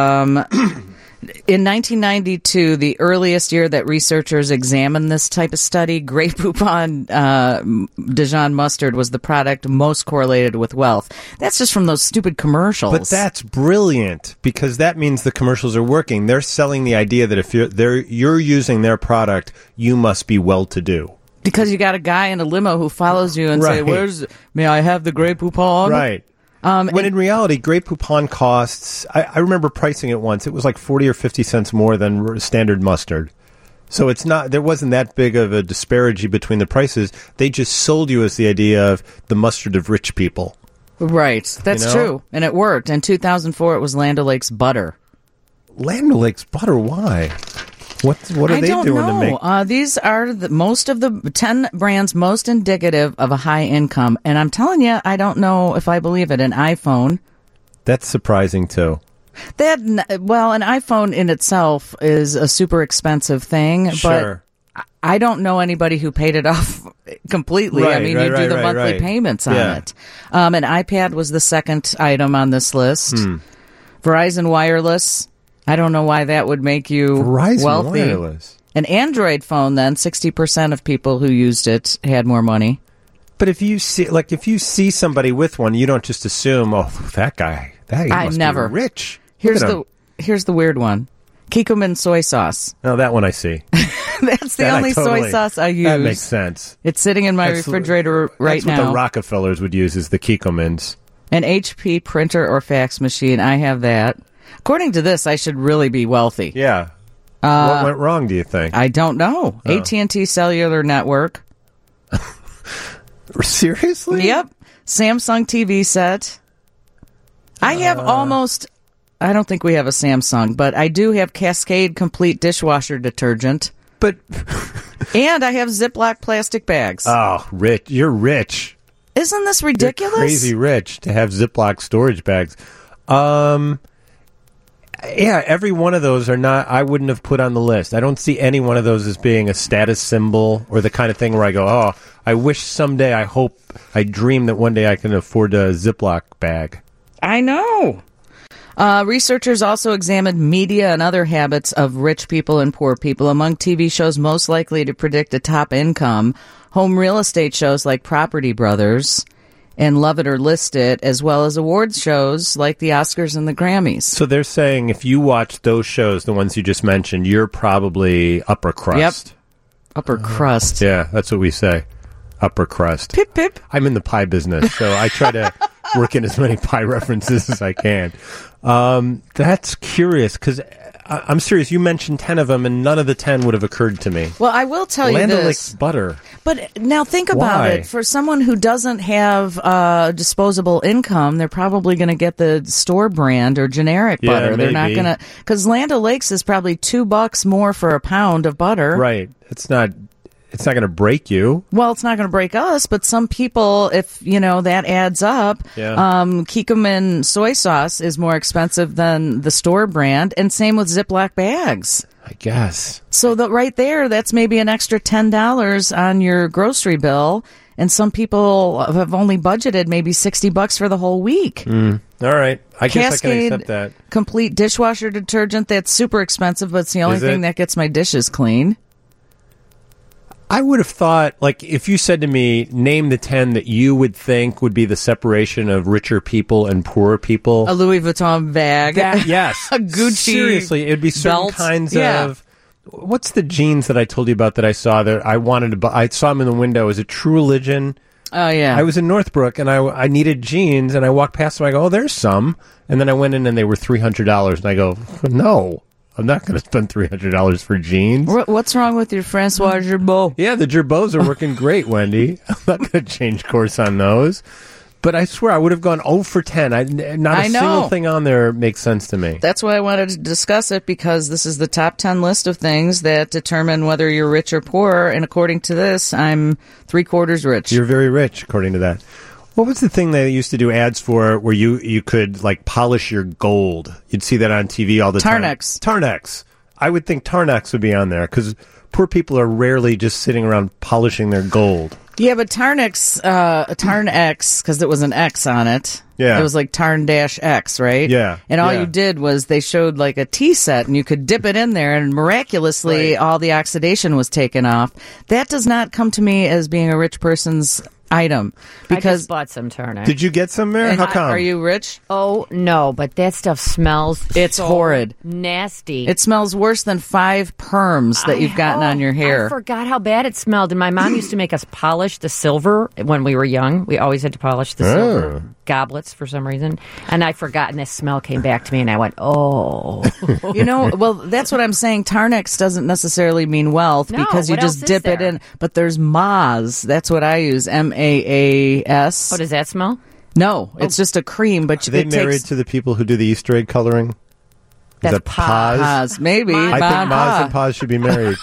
In 1992, the earliest year that researchers examined this type of study, Grey Poupon Dijon mustard was the product most correlated with wealth. That's just from those stupid commercials. But that's brilliant, because that means the commercials are working. They're selling the idea that if you're using their product, you must be well-to-do. Because you got a guy in a limo who follows you and say, may I have the Grey Poupon? Right. When in reality, Grey Poupon costs, I remember pricing it once, it was like 40 or 50 cents more than standard mustard. So there wasn't that big of a disparity between the prices. They just sold you as the idea of the mustard of rich people. Right. That's true. And it worked. In 2004, it was Land O'Lakes butter. Land O'Lakes butter? Why? What are they doing to make? These are most of the 10 brands most indicative of a high income. And I'm telling you, I don't know if I believe it. An iPhone. That's surprising, too. An iPhone in itself is a super expensive thing. Sure. But I don't know anybody who paid it off completely. Right, you do the monthly payments on it. An iPad was the second item on this list. Verizon Wireless. I don't know why that would make you Verizon wealthy. Wireless. An Android phone, then 60% of people who used it had more money. But if you see somebody with one, you don't just assume, oh, that guy must be rich. Here's the weird one. Kikkoman soy sauce. Oh, that one I see. That's the only soy sauce I use. That makes sense. It's sitting in my refrigerator right now. That's what the Rockefellers would use, is the Kikkomans. An HP printer or fax machine. I have that. According to this, I should really be wealthy. Yeah. What went wrong, do you think? I don't know. Oh. AT&T Cellular Network. Seriously? Yep. Samsung TV set. I have I don't think we have a Samsung, but I do have Cascade Complete Dishwasher Detergent. But and I have Ziploc plastic bags. Oh, rich. You're rich. Isn't this ridiculous? You're crazy rich to have Ziploc storage bags. Yeah, every one of those I wouldn't have put on the list. I don't see any one of those as being a status symbol or the kind of thing where I go, oh, I wish someday, I dream that one day I can afford a Ziploc bag. I know. Researchers also examined media and other habits of rich people and poor people. Among TV shows most likely to predict a top income, home real estate shows like Property Brothers and Love It or List It, as well as awards shows like the Oscars and the Grammys. So they're saying if you watch those shows, the ones you just mentioned, you're probably upper crust. Yep. Upper crust. Yeah, that's what we say. Upper crust. Pip, pip. I'm in the pie business, so I try to work in as many pie references as I can. That's curious, because I'm serious. You mentioned 10 of them, and none of the 10 would have occurred to me. Well, I will tell you Land this. O'Lakes butter. But now think about Why? it. For someone who doesn't have disposable income, they're probably going to get the store brand or generic Yeah, butter. They're not maybe. going to, because Land O'Lakes is probably $2 more for a pound of butter. Right. It's not going to break you. Well, it's not going to break us, but some people, if that adds up, Yeah. Kikkoman soy sauce is more expensive than the store brand, and same with Ziploc bags. I guess. So right there, that's maybe an extra $10 on your grocery bill, and some people have only budgeted maybe $60 for the whole week. All right. I guess I Cascade can accept that. complete dishwasher detergent, that's super expensive, but it's the only Is thing it? that gets my dishes clean. I would have thought, like, if you said to me, name the 10 that you would think would be the separation of richer people and poorer people. A Louis Vuitton bag. Yes. A Gucci Seriously, it would be certain belt. kinds Yeah. of... What's the jeans that I told you about that I saw that I wanted to buy? I saw them in the window. Is it True Religion? Oh, yeah. I was in Northbrook, and I needed jeans, and I walked past them. I go, oh, there's some. And then I went in, and they were $300. And I go, no, I'm not going to spend $300 for jeans. What's wrong with your Francois Gerbeau? Yeah, the Gerbeaus are working great, Wendy. I'm not going to change course on those. But I swear, I would have gone 0 for 10. Not a single thing on there makes sense to me. That's why I wanted to discuss it, because this is the top 10 list of things that determine whether you're rich or poor. And according to this, I'm 3/4 rich. You're very rich, according to that. What was the thing they used to do ads for where you could, like, polish your gold? You'd see that on TV all the time. Tarnex. I would think Tarnex would be on there, because poor people are rarely just sitting around polishing their gold. Yeah, but Tarnex, because it was an X on it. Yeah. It was like Tarn-X, right? Yeah. And all Yeah. you did was they showed like a tea set, and you could dip it in there, and miraculously all the oxidation was taken off. That does not come to me as being a rich person's item. I Because just bought some Tarnex. Did you get some, Mary? How come? Are you rich? Oh, no, but that stuff smells It's so horrid. nasty. It smells worse than 5 perms that you've gotten on your hair. I forgot how bad it smelled. And my mom used to make us polish the silver when we were young. We always had to polish the silver goblets for some reason. And I forgot, and this smell came back to me, and I went, oh. Well, that's what I'm saying. Tarnex doesn't necessarily mean wealth, No, because you what just else is dip it there? in. But there's Maz. That's what I use. MAAS. Oh, does that smell? No, it's just a cream, but Are they it married takes to the people who do the Easter egg coloring? Is That's that Paz? Maz. Maybe. I think Maz Maz. and Paz should be married.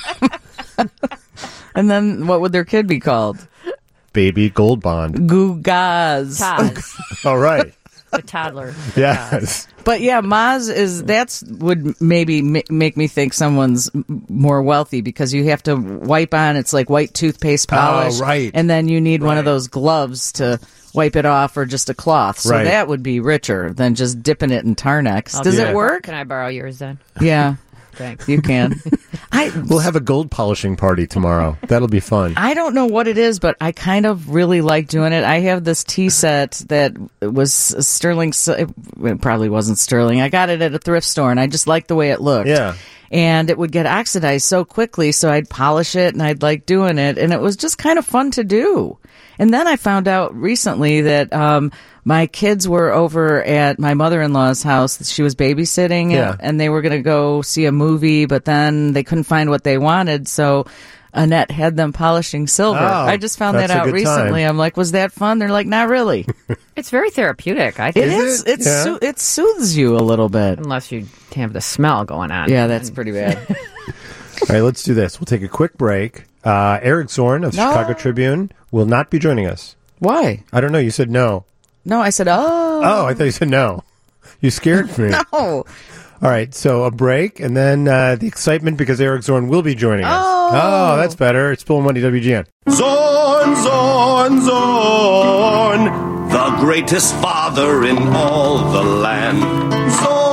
And then what would their kid be called? Baby Gold Bond. Gugaz. Taz, All right. the toddler. Yes. But yeah, Maz would maybe make me think someone's more wealthy, because you have to wipe on, it's like white toothpaste polish. Oh, right. And then you need one of those gloves to wipe it off, or just a cloth. So Right. that would be richer than just dipping it in Tarnex. I'll Does do it that. work? Can I borrow yours then? Yeah, Thanks. you can. We'll have a gold polishing party tomorrow. That'll be fun. I don't know what it is, but I kind of really like doing it. I have this tea set that was sterling. It probably wasn't sterling. I got it at a thrift store, and I just liked the way it looked. Yeah. And it would get oxidized so quickly, so I'd polish it, and I'd like doing it, and it was just kind of fun to do. And then I found out recently that my kids were over at my mother-in-law's house. She was babysitting, Yeah. and they were going to go see a movie, but then they couldn't find what they wanted, so Annette had them polishing silver. Oh, I just found that's that a out good recently. time. I'm like, was that fun? They're like, not really. It's very therapeutic, I think. It is. it? Yeah. It soothes you a little bit. Unless you have the smell going on. Yeah, that's pretty bad. All right, let's do this. We'll take a quick break. Eric Zorn of the Chicago Tribune will not be joining us. Why? I don't know. You said no. No, I said, Oh, I thought you said no. You scared me. no. All right, so a break, and then the excitement because Eric Zorn will be joining us. Oh, that's better. It's Bill and Wendy WGN. Zorn, Zorn, Zorn, the greatest father in all the land. Zorn.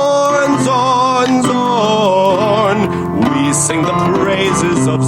Zorn, Zorn. We sing the praises of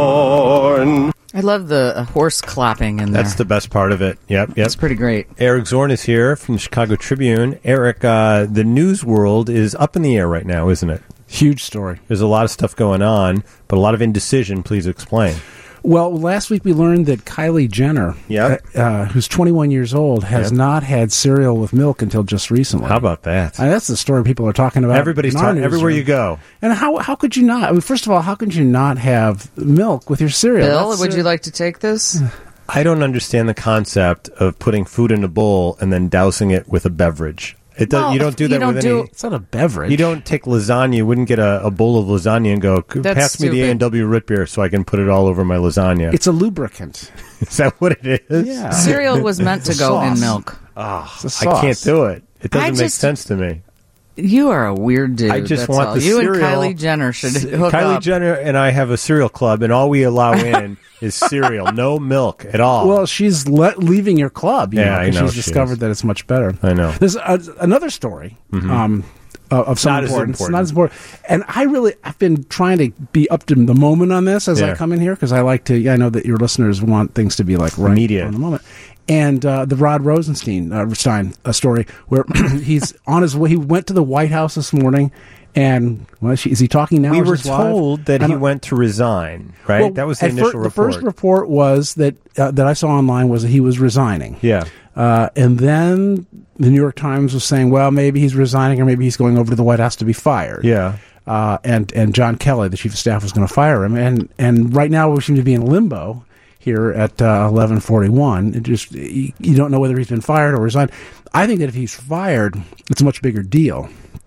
Zorn. I love the horse clopping in there. That's the best part of it. Yep. It's pretty great. Eric Zorn is here from the Chicago Tribune. Eric, the news world is up in the air right now, isn't it? Huge story. There's a lot of stuff going on, but a lot of indecision. Please explain. Well, last week we learned that Kylie Jenner, who's 21 years old, has not had cereal with milk until just recently. How about that? That's the story people are talking about. Everybody's talking everywhere you go. And how could you not? I mean, first of all, how could you not have milk with your cereal? Bill, would you like to take this? I don't understand the concept of putting food in a bowl and then dousing it with a beverage. You don't do that with any... It's not a beverage. You don't take lasagna. You wouldn't get a bowl of lasagna and go, pass me the A&W root beer so I can put it all over my lasagna. It's a lubricant. Is that what it is? Yeah. Cereal was meant to go in milk. Oh, I can't do it. It doesn't make sense to me. You are a weird dude. I just that's want all. the You cereal. and Kylie Jenner should hook Kylie up. Jenner and I have a cereal club, and all we allow in is cereal, no milk at all. Well, she's leaving your club. You know, I know. She's discovered that it's much better. I know. There's another story of some importance. Not as important. And I've been trying to be up to the moment on this as I come in here because I like to. I know that your listeners want things to be like right immediate on the moment. And the Rod Rosenstein story where he's on his way. He went to the White House this morning. And is he talking now? We were told that he went to resign, right? Well, that was the initial report. The first report was that I saw online was that he was resigning. Yeah. And then the New York Times was saying, well, maybe he's resigning or maybe he's going over to the White House to be fired. Yeah. And John Kelly, the chief of staff, was going to fire him. And right now we seem to be in limbo here at 11:41. It just you don't know whether he's been fired or resigned. I think that if he's fired, it's a much bigger deal.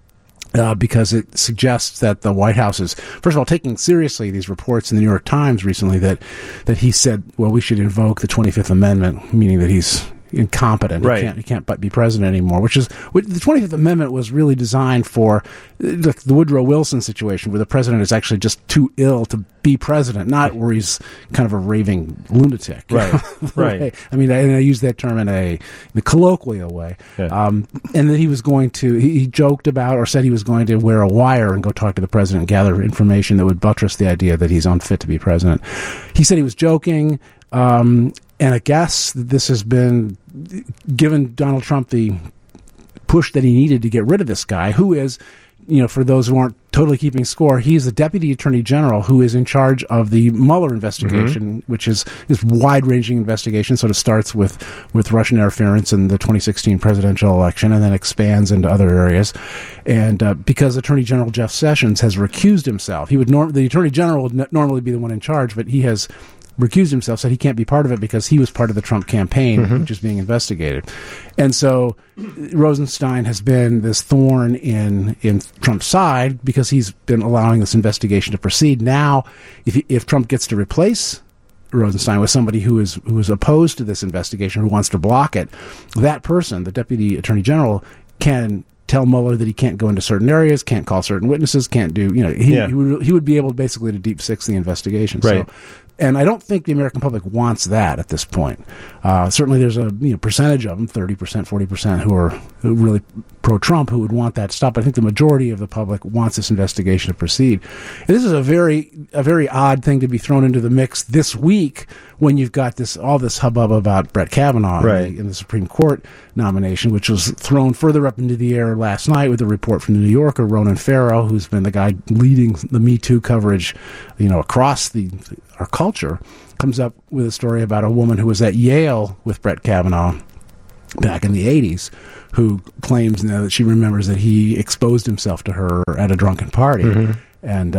Because it suggests that the White House is, first of all, taking seriously these reports in the New York Times recently that he said, well, we should invoke the 25th Amendment, meaning that he's incompetent. Right. He can't be president anymore, the 25th Amendment was really designed for the Woodrow Wilson situation where the president is actually just too ill to be president, not where he's kind of a raving lunatic. Right. Right. I mean, I use that term in the colloquial way. Yeah. And that he was going to, he joked about or said he was going to wear a wire and go talk to the president and gather information that would buttress the idea that he's unfit to be president. He said he was joking. And I guess this has been given Donald Trump the push that he needed to get rid of this guy, who is, for those who aren't totally keeping score, he's the Deputy Attorney General who is in charge of the Mueller investigation, which is this wide-ranging investigation. Sort of starts with Russian interference in the 2016 presidential election and then expands into other areas. And because Attorney General Jeff Sessions has recused himself, the Attorney General would normally be the one in charge, but he has recused himself, said he can't be part of it because he was part of the Trump campaign, which is being investigated. And so Rosenstein has been this thorn in Trump's side because he's been allowing this investigation to proceed. Now, if Trump gets to replace Rosenstein with somebody who is opposed to this investigation, who wants to block it, that person, the Deputy Attorney General, can tell Mueller that he can't go into certain areas, can't call certain witnesses, can't do, he would be able basically to deep six the investigation. Right. And I don't think the American public wants that at this point. Certainly there's a percentage of them, 30%, 40%, who are really pro-Trump, who would want that to stop. I think the majority of the public wants this investigation to proceed. And this is a very odd thing to be thrown into the mix this week when you've got all this hubbub about Brett Kavanaugh in the Supreme Court nomination, which was thrown further up into the air last night with a report from the New Yorker, Ronan Farrow, who's been the guy leading the Me Too coverage, across our culture, comes up with a story about a woman who was at Yale with Brett Kavanaugh back in the 80s, who claims now that she remembers that he exposed himself to her at a drunken party. And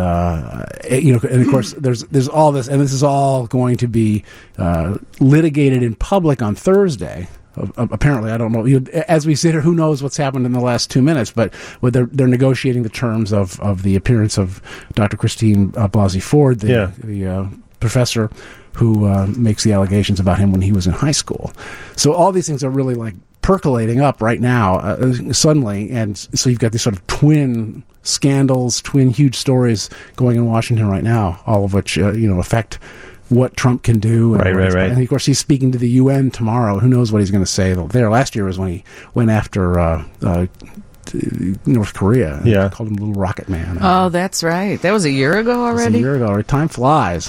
and of course, there's all this, and this is all going to be litigated in public on Thursday. Apparently, I don't know. As we sit here, who knows what's happened in the last 2 minutes? But they're negotiating the terms of the appearance of Dr. Christine Blasey Ford, the professor who makes the allegations about him when he was in high school. So all these things are really like percolating up right now suddenly, and so you've got these sort of twin scandals, twin huge stories going in Washington right now, all of which affect what Trump can do. Right. And of course, he's speaking to the UN tomorrow. Who knows what he's going to say there? Last year was when he went after North Korea. Yeah. Called him Little Rocket Man. Oh, that's right. That was a year ago already? A year ago. Time flies.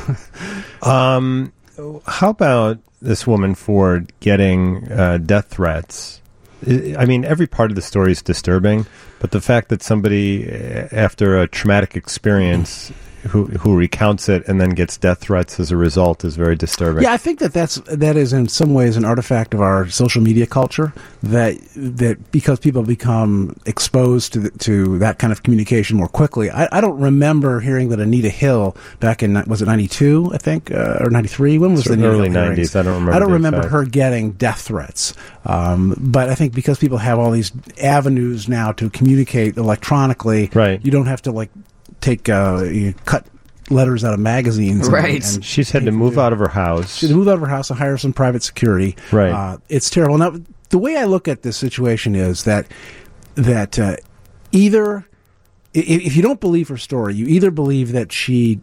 How about this woman, Ford, getting death threats? I mean, every part of the story is disturbing, but the fact that somebody, after a traumatic experience, who recounts it and then gets death threats as a result is very disturbing. Yeah, I think that is in some ways an artifact of our social media culture. That because people become exposed to that kind of communication more quickly. I don't remember hearing that Anita Hill back in, was it 92, I think, or 93? When was the early 90s? I don't remember. I don't remember her getting death threats. But I think because people have all these avenues now to communicate electronically, right. You don't have to you cut letters out of magazines. Right. And she's had to move out of her house. She had to move out of her house and hire some private security. Right. It's terrible. Now, the way I look at this situation is that either, if you don't believe her story, you either believe that she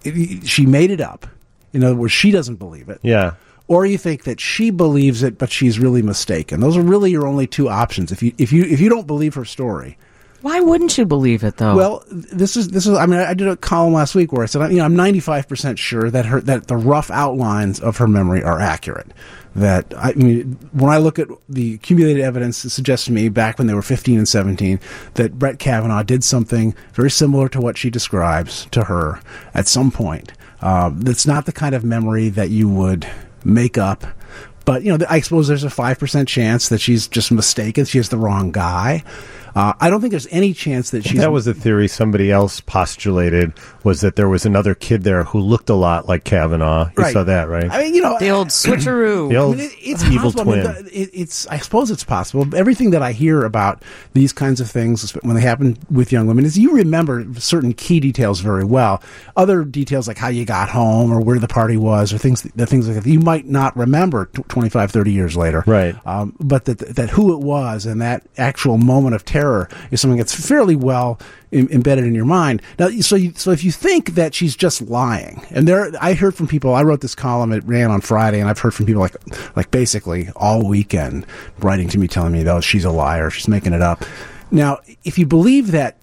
made it up. In other words, she doesn't believe it. Yeah. Or you think that she believes it, but she's really mistaken. Those are really your only two options. If you don't believe her story. Why wouldn't you believe it, though? Well, this is. I mean, I did a column last week where I said, I'm 95% sure that the rough outlines of her memory are accurate. That when I look at the accumulated evidence, it suggests to me back when they were 15 and 17 that Brett Kavanaugh did something very similar to what she describes to her at some point. That's not the kind of memory that you would make up. But I suppose there's a 5% chance that she's just mistaken. She has the wrong guy. I don't think there's any chance that she's... That was a theory somebody else postulated, was that there was another kid there who looked a lot like Kavanaugh. You saw that, right? I mean, the old switcheroo. The old it's evil possible. twin. I suppose it's possible. Everything that I hear about these kinds of things when they happen with young women is you remember certain key details very well. Other details like how you got home or where the party was or things like that you might not remember 25, 30 years later. Right. But that who it was and that actual moment of terror is something that's fairly well embedded in your mind. Now, so if you think that she's just lying, and I heard from people. I wrote this column. It ran on Friday, and I've heard from people like basically all weekend writing to me, telling me, "Oh, she's a liar. She's making it up." Now, if you believe that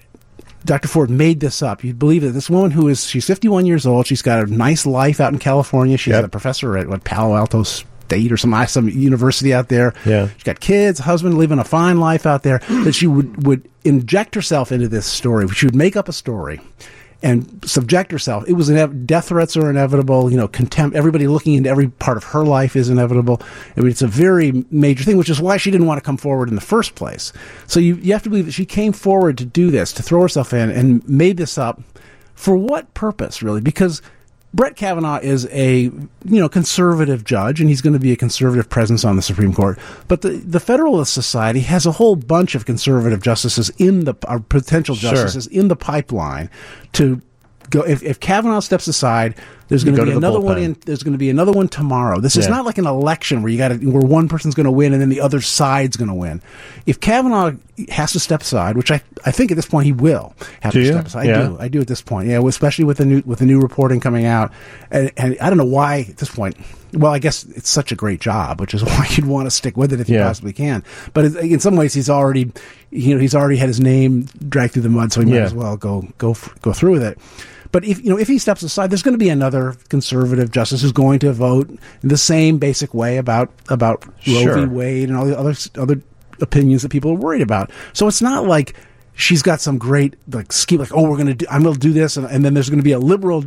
Dr. Ford made this up, you believe that this woman she's 51 years old. She's got a nice life out in California. She's a professor at Palo Alto State or some university out there. Yeah. She's got kids, a husband, living a fine life out there. That she would inject herself into this story. She would make up a story and subject herself. It was death threats are inevitable. Contempt. Everybody looking into every part of her life is inevitable. I mean, it's a very major thing, which is why she didn't want to come forward in the first place. So you have to believe that she came forward to do this, to throw herself in, and made this up. For what purpose, really? Because Brett Kavanaugh is a conservative judge, and he's going to be a conservative presence on the Supreme Court. But the Federalist Society has a whole bunch of conservative justices potential justices in the pipeline to go. If Kavanaugh steps aside, there's going to be another one. There's going to be another one tomorrow. This is not like an election where where one person's going to win and then the other side's going to win. If Kavanaugh has to step aside, which I think at this point he will have to step aside. I do at this point. Yeah, especially with the new reporting coming out, and I don't know why at this point. Well, I guess it's such a great job, which is why you'd want to stick with it if you possibly can. But in some ways, he's already had his name dragged through the mud, so he might as well go through with it. But if he steps aside, there's going to be another conservative justice who's going to vote in the same basic way about Roe v. Wade and all the other opinions that people are worried about. So it's not like she's got some great scheme, I'm going to do this, and then there's going to be a liberal,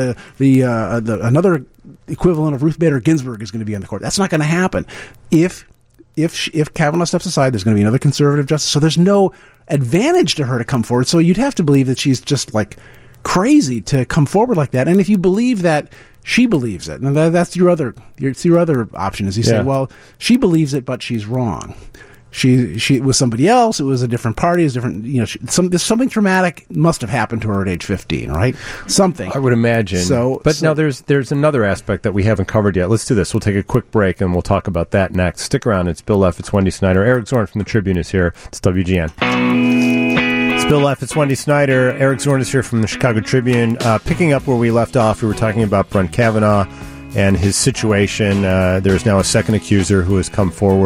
another equivalent of Ruth Bader Ginsburg is going to be on the court. That's not going to happen. If Kavanaugh steps aside, there's going to be another conservative justice. So there's no advantage to her to come forward. So you'd have to believe that she's just crazy to come forward like that. And if you believe that she believes it, and that's your other option, is you say, well, she believes it, but she's wrong. She was somebody else. It was a different party. It was different. Something traumatic must have happened to her at age 15, right? Something, I would imagine. Now there's another aspect that we haven't covered yet. Let's do this. We'll take a quick break and we'll talk about that next. Stick around. It's Bill Leff. It's Wendy Snyder. Eric Zorn from the Tribune is here. It's WGN. It's Bill Leff. It's Wendy Snyder. Eric Zorn is here from the Chicago Tribune. Picking up where we left off, we were talking about Brett Kavanaugh and his situation. There's now a second accuser who has come forward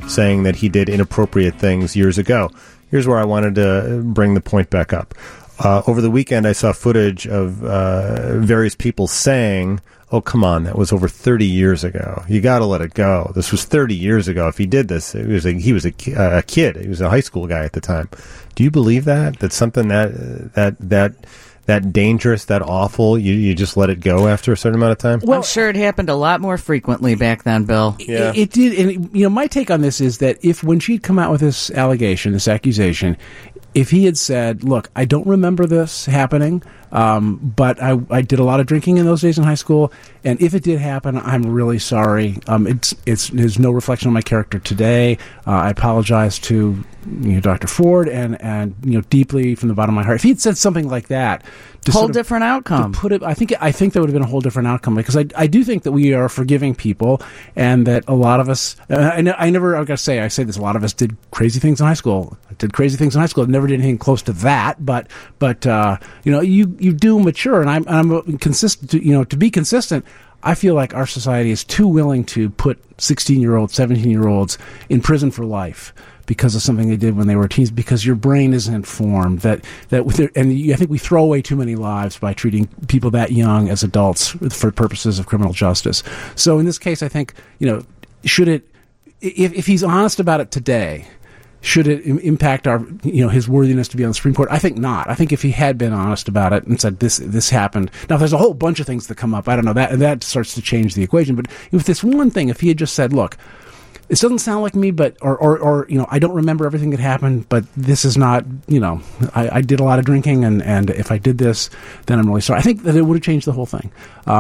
saying that he did inappropriate things years ago. Here's where I wanted to bring the point back up. Over the weekend, I saw footage of various people saying, "Oh, come on, that was over 30 years ago. You got to let it go. This was 30 years ago. If he did this, he was a kid. He was a high school guy at the time." Do you believe that? That's something that dangerous, that awful, you just let it go after a certain amount of time? Well, I'm sure it happened a lot more frequently back then, Bill. Yeah. It did. And, my take on this is that when she'd come out with this allegation, this accusation, if he had said, "Look, I don't remember this happening, but I did a lot of drinking in those days in high school, and if it did happen, I'm really sorry. There's no reflection on my character today. I apologize to Dr. Ford and deeply from the bottom of my heart." If he'd said something like that, whole different outcome. To put it, I think that would have been a whole different outcome, because I do think that we are forgiving people, and that a lot of us. I say this. A lot of us did crazy things in high school. I did crazy things in high school. I never did anything close to that, but you do mature, and I'm consistent. To be consistent, I feel like our society is too willing to put 16-year-olds, 17-year-olds in prison for life because of something they did when they were teens, because your brain isn't formed. And I think we throw away too many lives by treating people that young as adults for purposes of criminal justice. So in this case, I think, should it, if he's honest about it today, should it impact our, his worthiness to be on the Supreme Court? I think not. I think if he had been honest about it and said this happened. Now, there's a whole bunch of things that come up. I don't know, that starts to change the equation. But if this one thing, if he had just said, "Look, this doesn't sound like me, but or I don't remember everything that happened, but this is not, I did a lot of drinking, and if I did this, then I'm really sorry." I think that it would have changed the whole thing.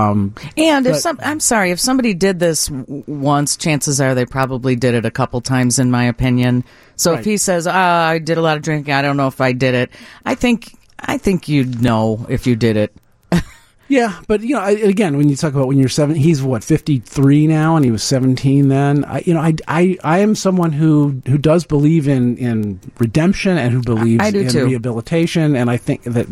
If somebody did this once, chances are they probably did it a couple times, in my opinion. So If he says, "I did a lot of drinking, I don't know if I did it," I think you'd know if you did it. Yeah, but again, when you talk about when you're 7, he's 53 now, and he was 17 then. I am someone who does believe in redemption and who believes in rehabilitation, and I think that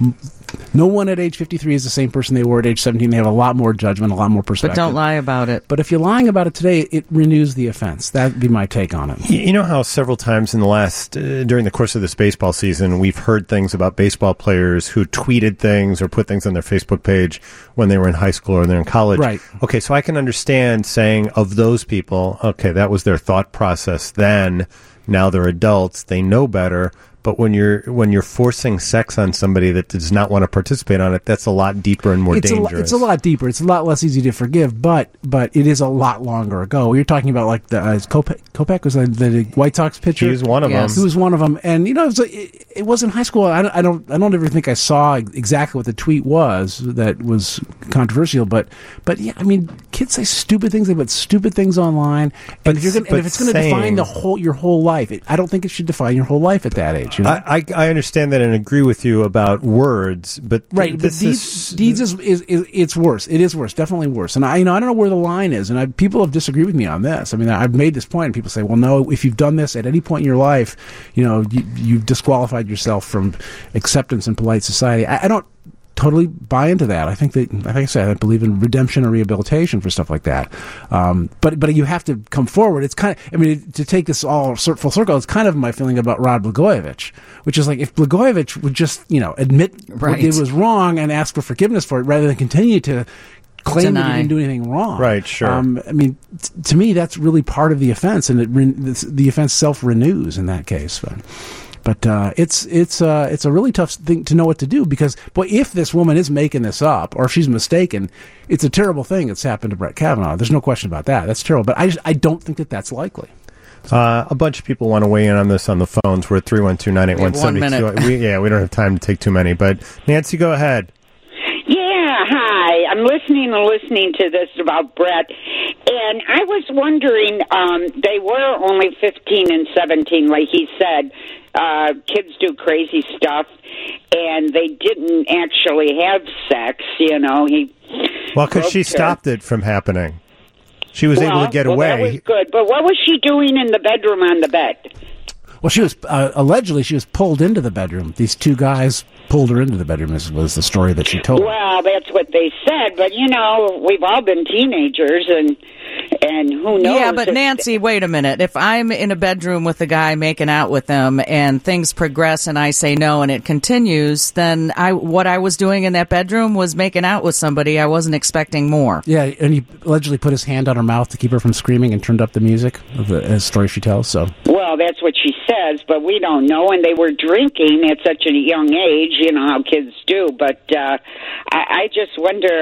no one at age 53 is the same person they were at age 17. They have a lot more judgment, a lot more perspective. But don't lie about it. But if you're lying about it today, it renews the offense. That'd be my take on it. You know how several times in the last, during the course of this baseball season, we've heard things about baseball players who tweeted things or put things on their Facebook page when they were in high school or they're in college. Right. Okay, so I can understand saying of those people, okay, that was their thought process then. Now they're adults. They know better. But when you're forcing sex on somebody that does not want to participate on it, that's a lot deeper and more dangerous. It's a lot deeper. It's a lot less easy to forgive, but it is a lot longer ago. You're talking about like Kopech was the White Sox pitcher. He was one of them. He was one of them, and it was in high school. I don't ever think I saw exactly what the tweet was that was controversial, but yeah, I mean, kids say stupid things. They put stupid things online, and if it's going to define your whole life, I don't think it should define your whole life at that age. I understand that and agree with you about words, but deeds is it's worse. It is worse, definitely worse. And I don't know where the line is, and people have disagreed with me on this. I mean, I've made this point, and people say, "Well, no, if you've done this at any point in your life, you've disqualified yourself from acceptance in polite society." I don't totally buy into that. I think that, like I said, I believe in redemption or rehabilitation for stuff like that. But you have to come forward. It's kind of, to take this all full circle, it's kind of my feeling about Rod Blagojevich, which is like if Blagojevich would just, admit what it was wrong and ask for forgiveness for it rather than continue to claim that he didn't do anything wrong. Right, sure. To me, that's really part of the offense, and the offense self-renews in that case. But it's a really tough thing to know what to do, because, boy, if this woman is making this up or if she's mistaken, it's a terrible thing that's happened to Brett Kavanaugh. There's no question about that. That's terrible. But I don't think that that's likely. A bunch of people want to weigh in on this on the phones. We're at 312-981-72. We don't have time to take too many. But Nancy, go ahead. Yeah, hi. I'm listening to this about Brett, and I was wondering, they were only 15 and 17, like he said. Kids do crazy stuff, and they didn't actually have sex, because she stopped it from happening. She was able to get away. That was good, but what was she doing in the bedroom on the bed? Well, she was allegedly she was pulled into the bedroom. These two guys pulled her into the bedroom. Was the story that she told. Well, that's what they said, but we've all been teenagers, and who knows? Yeah, but Nancy, wait a minute. If I'm in a bedroom with a guy making out with him, and things progress, and I say no, and it continues, then what I was doing in that bedroom was making out with somebody. I wasn't expecting more. Yeah, and he allegedly put his hand on her mouth to keep her from screaming and turned up the music of the story she tells. So. Well, that's what she says, but we don't know. And they were drinking at such a young age, how kids do. But I just wonder,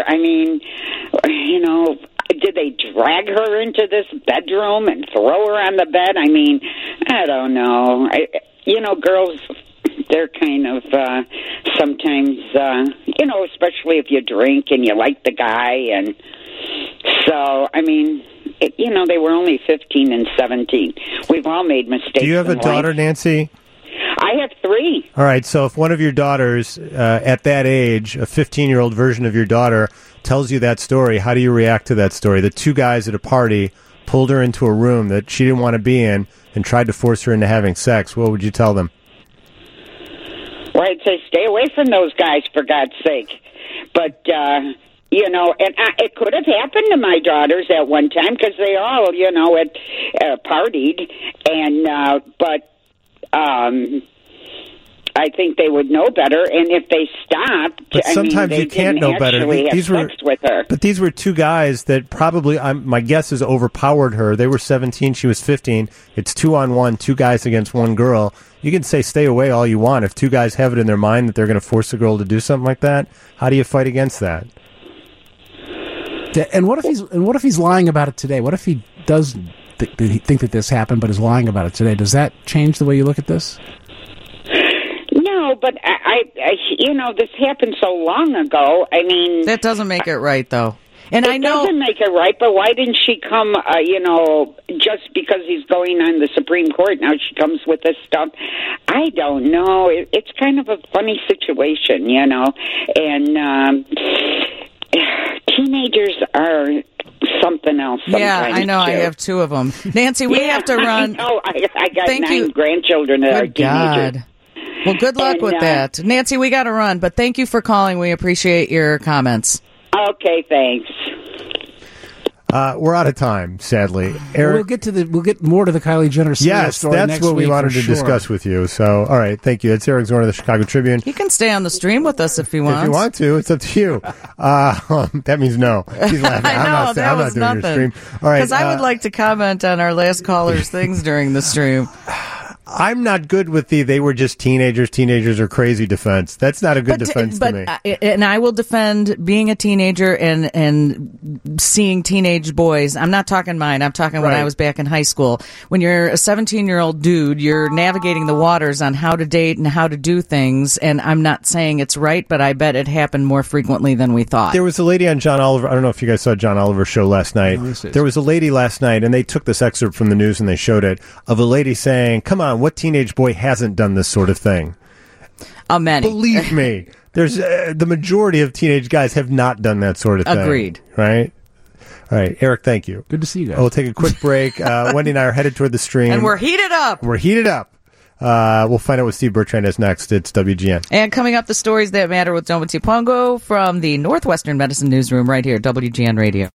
did they drag her into this bedroom and throw her on the bed? I don't know. Girls, they're kind of sometimes, especially if you drink and you like the guy. And so, they were only 15 and 17. We've all made mistakes. Do you have a daughter, Nancy? I have 3. All right, so if one of your daughters at that age, a 15-year-old version of your daughter, tells you that story, how do you react to that story? The two guys at a party pulled her into a room that she didn't want to be in and tried to force her into having sex. What would you tell them? Well, I'd say stay away from those guys, for God's sake. But, it could have happened to my daughters at one time because they all, had partied. And, but I think they would know better, and if they stopped, but sometimes you can't know better. These were sex with her. But these were two guys that probably, my guess is, overpowered her. They were 17, she was 15. It's 2-on-1, 2 guys against 1 girl. You can say stay away all you want. If 2 guys have it in their mind that they're going to force a girl to do something like that, how do you fight against that? And what if he's lying about it today? What if he does think that this happened, but is lying about it today? Does that change the way you look at this? No, but I this happened so long ago. That doesn't make it right, though. And it doesn't make it right, but why didn't she come, just because he's going on the Supreme Court, now she comes with this stuff? I don't know. It's kind of a funny situation, and teenagers are something else sometimes. Yeah, I know. Too. I have 2 of them. Nancy, we have to run. I know. I got 9 grandchildren that are teenagers. God. Well, good luck with that. Nancy, we got to run, but thank you for calling. We appreciate your comments. Okay, thanks. We're out of time, sadly. Eric, we'll get more to the Kylie Jenner story. Yes, that's what we wanted to discuss with you. So, all right, thank you. That's Eric Zorn of the Chicago Tribune. He can stay on the stream with us if he wants. If you want to, it's up to you. That means no. He's laughing. I know, I'm not doing your stream. All right, because I would like to comment on our last caller's things during the stream. I'm not good with they were just teenagers. Teenagers are crazy defense. That's not a good defense to me. And I will defend being a teenager and seeing teenage boys. I'm not talking mine. I'm talking when I was back in high school. When you're a 17-year-old dude, you're navigating the waters on how to date and how to do things. And I'm not saying it's right, but I bet it happened more frequently than we thought. There was a lady on John Oliver. I don't know if you guys saw John Oliver's show last night. There was a lady last night, and they took this excerpt from the news and they showed it, of a lady saying, come on, what teenage boy hasn't done this sort of thing? Many. Believe me, there's the majority of teenage guys have not done that sort of thing. Agreed. Right? All right, Eric, thank you. Good to see you guys. We'll take a quick break. Wendy and I are headed toward the stream. And we're heated up. We'll find out what Steve Bertrand has next. It's WGN. And coming up, the stories that matter with Doma Tipongo from the Northwestern Medicine Newsroom right here, WGN Radio.